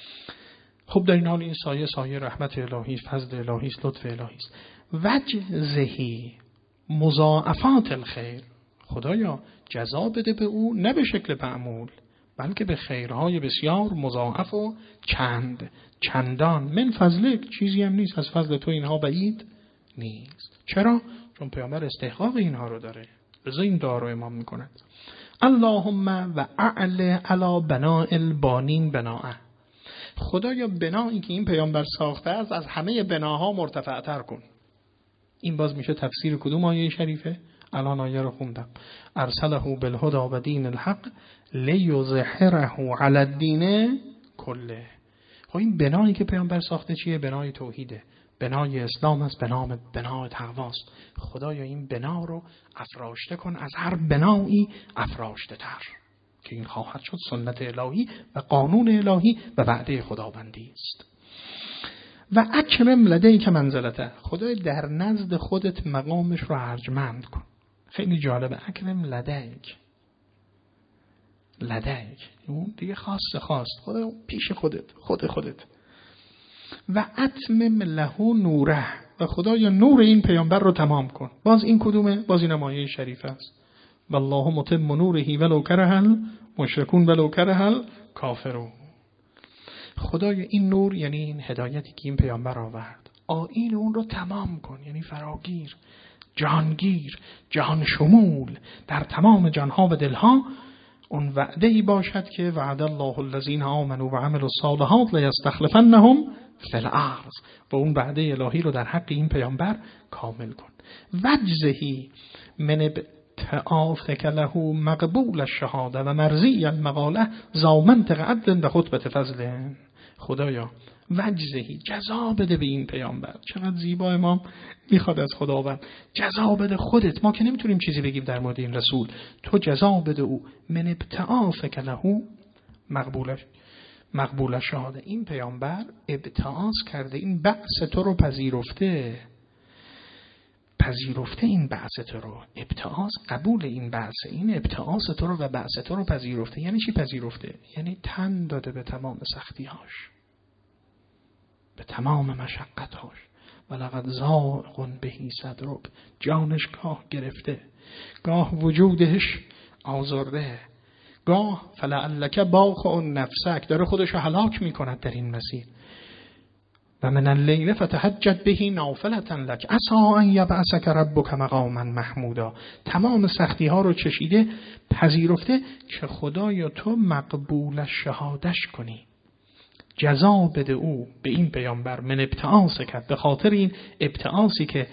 خب در این حال این سایه سایه رحمت الهی، فضل الهی، لطف الهی است. وجزهی مضاعفات الخیر. خدایا جزا بده به او، نه به شکل معمول بلکه به خیرهای بسیار مضاعف و چند چندان. من فضلک، چیزی هم نیست از فضل تو اینها بعید نیست. چرا؟ چون پیامبر استحقاق اینها رو داره. لذا این دعا رو امام میکنند. اللهم و اعل علی بناء البانین بناء. خدایا بنایی که این پیامبر ساخته است از همه بناها مرتفع‌تر کن. این باز میشه تفسیر کدوم آیه شریفه؟ الان آیه رو خوندم. ارسله بالهدى و دین الحق لیظهره علی الدین کله. خب این بنایی که پیامبر ساخته چیه؟ بنای توحیده، بنای اسلام است، بنای بنای تقوا است. خدایا این بنا رو افراشته کن، از هر بنایی افراشته تر. که این خواهد شد سنت الهی و قانون الهی و وعده خداوندی است. و اکرم لدیک منزلته، خدای در نزد خودت مقامش رو ارجمند کن. خیلی جالبه، اکرم لدیک، لدیک اون دیگه خاص خواست، خدا پیش خودت، خود خودت. و اتمم له نوره، و خدایا نور این پیامبر رو تمام کن. باز این کدومه؟ باز این آیه شریف است، والله متم نوره ولو کره المشرکون ولو کره الکافرون. خدایا این نور یعنی این هدایتی که این پیامبر آورد، آیین اون رو تمام کن، یعنی فراگیر، جهانگیر، جهان شمول در تمام جانها و دلها. اون وعده ای باشد که وعد الله الذین آمنوا و عملوا الصالحات لیستخلفنهم فی الارض، و اون وعده الهی رو در حق این پیامبر کامل کن. وجزهی من ابتعافک له مقبول الشهاده و مرضی المقاله ذا منطق عدل و خطبه فضل. خدایا وجزهی، جزا بده به این پیامبر. چقدر زیبا امام میخواد از خداوند جزا بده. خودت، ما که نمیتونیم چیزی بگیم در مورد این رسول، تو جزا بده او. من ابتعافک له مقبولش مقبول شهاده، این پیامبر ابتعاث کرده، این بعث تو رو پذیرفته، پذیرفته این بعث تو رو. ابتعاث قبول این بعث، این ابتعاث تو رو و بعث تو رو پذیرفته. یعنی چی پذیرفته؟ یعنی تن داده به تمام سختی‌هاش، به تمام مشقت‌هاش. ولقد ضاق بهی صدرک، جانش گاه گرفته، گاه وجودش آزرده، گاه فلعلک باخع نفسک، داره خودش رو هلاک میکند در این مسیر. و من اللیل فتهجد به نافلة لک عسى ان یبعثک ربک مقاما محمودا. تمام سختی ها رو چشیده، پذیرفته که خدایا تو مقبول شهادش کنی، جزا بده او به این پیامبر. من ابتعاث کرد، به خاطر این ابتعاثی که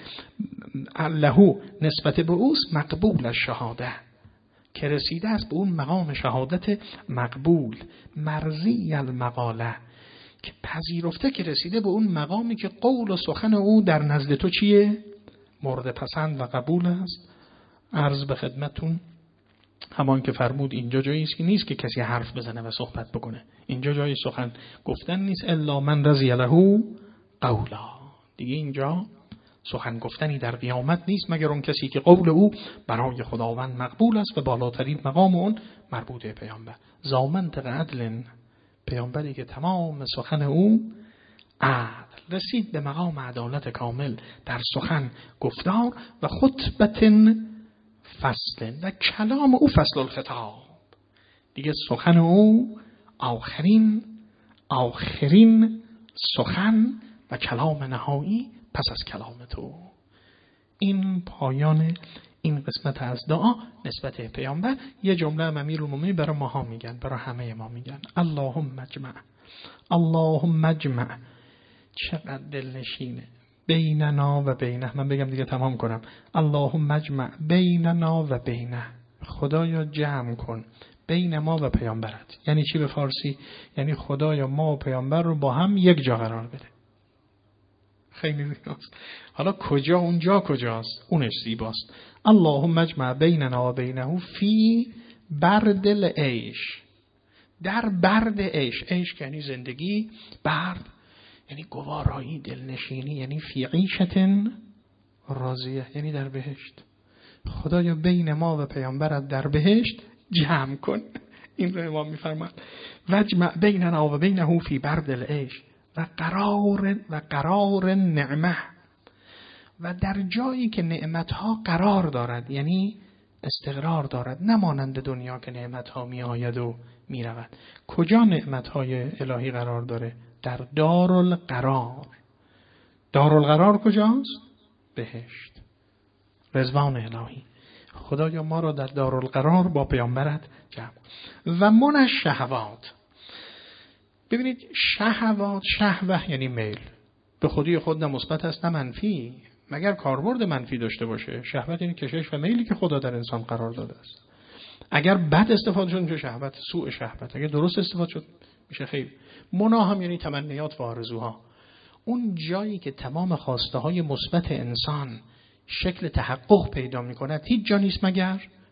لهو نسبت به اوست، مقبول شهاده، که رسیده است به اون مقام شهادت مقبول. مرضی المقاله، که پذیرفته، که رسیده به اون مقامی که قول و سخن او در نزد تو چیه؟ مورد پسند و قبول است. عرض به خدمتون همان که فرمود اینجا جایی است که نیست که کسی حرف بزنه و صحبت بکنه، اینجا جایی سخن گفتن نیست. الا من رضی له قولا، دیگه اینجا سخن گفتنی در قیامت نیست مگر اون کسی که قول او برای خداوند مقبول است و بالاترین مقام اون مربوط به پیامبر. ذا منطق عدل، پیامبری که تمام سخن او عدل، رسید به مقام عدالت کامل در سخن، گفتار و خطبت فصل، و کلام او فصل الخطاب، دیگه سخن او آخرین آخرین سخن و کلام نهایی پس از کلام تو. این پایان این قسمت از دعا نسبت به پیامبر. یه جمله امیرالمومنین برای ماها میگن، برای همه ما میگن، اللهم اجمع، اللهم اجمع. چقدر دلنشینه، بیننا و بینه. من بگم دیگه تمام کنم. اللهم اجمع بیننا و بینه، خدایا جمع کن بین ما و پیامبرت. یعنی چی به فارسی؟ یعنی خدایا ما و پیامبر رو با هم یک جا قرار بده. خیلی زیباست. حالا کجا؟ اونجا کجاست؟ اونش زیباست. اللهم اجمع بیننا و بینه فی برد العیش، در برد عیش. عیش یعنی زندگی، برد یعنی گوارایی، دلنشینی، یعنی فی عیشت راضیه، یعنی در بهشت. خدایا بین ما و پیامبرت در بهشت جمع کن. این رو امام میفرماد. وجمع بیننا و بینه فی برد العیش و قرار و قرار نعمه، و در جایی که نعمتها قرار دارد، یعنی استقرار دارد، نمانند دنیا که نعمتها می آید و می رود. کجا نعمتهای الهی قرار داره؟ در دارالقرار. دارالقرار کجاست؟ بهشت، رضوان الهی. خدایا ما را در دارالقرار با پیامبرت جمع. و من شهوات. ببینید شهوات، شهوه یعنی میل، به خودی خود نه مثبت است نه منفی، مگر کاربرد منفی داشته باشه. شهوت یعنی کشش و میلی که خدا در انسان قرار داده است. اگر بد استفاده شد میشه شهوت، سوء شهوت. اگر درست استفاده شد میشه خیر. منا هم یعنی تمنیات و آرزوها. اون جایی که تمام خواسته های مثبت انسان شکل تحقق پیدا میکند هیچ جا نیست مگر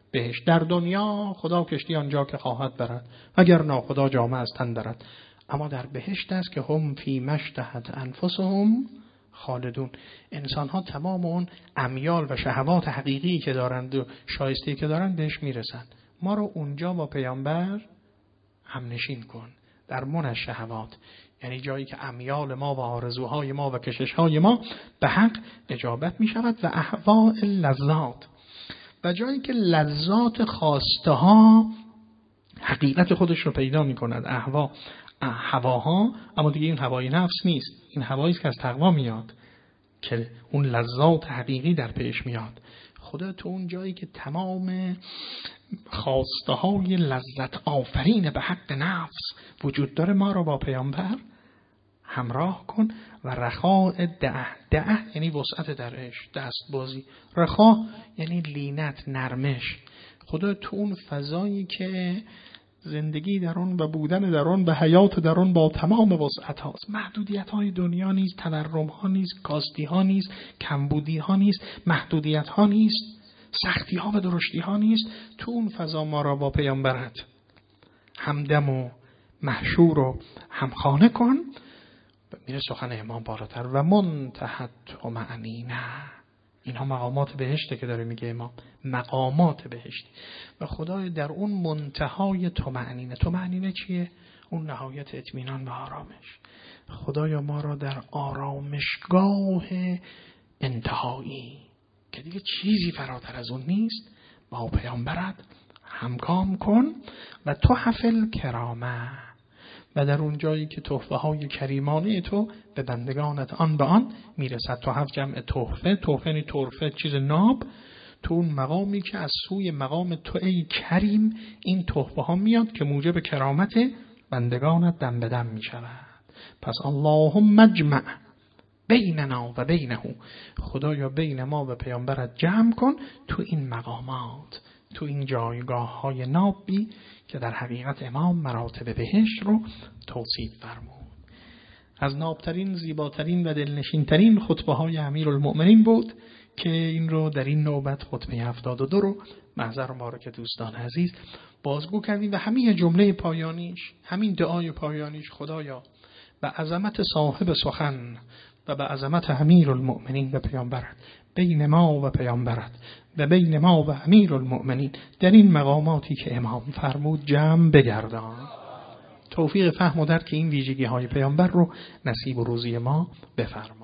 بهشت. در دنیا خدا کشتی آنجا که خواهد برد، اگر ناخدا جامه از تن درد. اما در بهشت است که هم فی مشتهت انفسهم خالدون. انسان ها تمام اون امیال و شهوات حقیقی که دارند و شایسته که دارند بهش میرسند. ما رو اونجا با پیامبر همنشین کن در من از شهوات، یعنی جایی که امیال ما و آرزوهای ما و کششهای ما به حق اجابت می شود، و اهواء لذات، و جایی که لذات خواسته ها حقیقت خودش رو پیدا می کند. اهوا هواها، اما دیگه این هوای نفس نیست، این هوایی است که از تقوا میاد که اون لذات حقیقی در پیش میاد. خدا تو اون جایی که تمام خواسته های لذت آفرین به حق نفس وجود داره، ما رو با پیامبر همراه کن. و رخاء ده ده یعنی وسعت درش، دست بازی. رخا یعنی لینت، نرمش. خدا تو اون فضایی که زندگی در اون و بودن در اون و حیات در اون با تمام وسعت هاست. محدودیت های دنیا نیست، تورم ها نیست، کاستی ها نیست، کمبودی ها نیست، محدودیت ها نیست، سختی ها و درشتی ها نیست. تو اون فضا ما را با پیامبرت همدم و محشور و همخانه کن. میره سخن امام بالاتر، و منتهى طمأنینه. اینها مقامات بهشته که داره میگه امام، مقامات بهشت. و خدای در اون منتهای طمأنینه. طمأنینه چیه؟ اون نهایت اطمینان و آرامش. خدایا ما را در آرامشگاه انتهایی که دیگه چیزی فراتر از اون نیست با پیامبرت همکام کن. و تو حفل کرامه، و در اون جایی که تحفه های کریمانه تو به بندگانت آن به آن میرسد. تو هفت جمع تحفه، تحفه یعنی طرفه، چیز ناب. تو اون مقامی که از سوی مقام تو ای کریم این تحفه ها میاد که موجب کرامت بندگانت دم به دم می شود. پس اللهم اجمع بیننا و بینه، خدایا بین ما و پیامبرت جمع کن تو این مقامات، تو این جایگاه های نابی که در حقیقت امام مراتب بهشت رو توصیف فرمود. از نابترین، زیباترین و دلنشینترین خطبه های امیرالمؤمنین بود که این رو در این نوبت خطبه هفتاد و دو رو محضر ما رو که دوستان عزیز بازگو کردیم. و همین جمله پایانیش، همین دعای پایانیش، خدایا به عظمت صاحب سخن و به عظمت امیرالمؤمنین و پیامبرت، بین ما و پیامبرت و بین ما و امیرالمؤمنین در این مقاماتی که امام فرمود جمع بگردان. توفیق فهم و درک این ویژگی های پیامبر رو نصیب و روزی ما بفرما.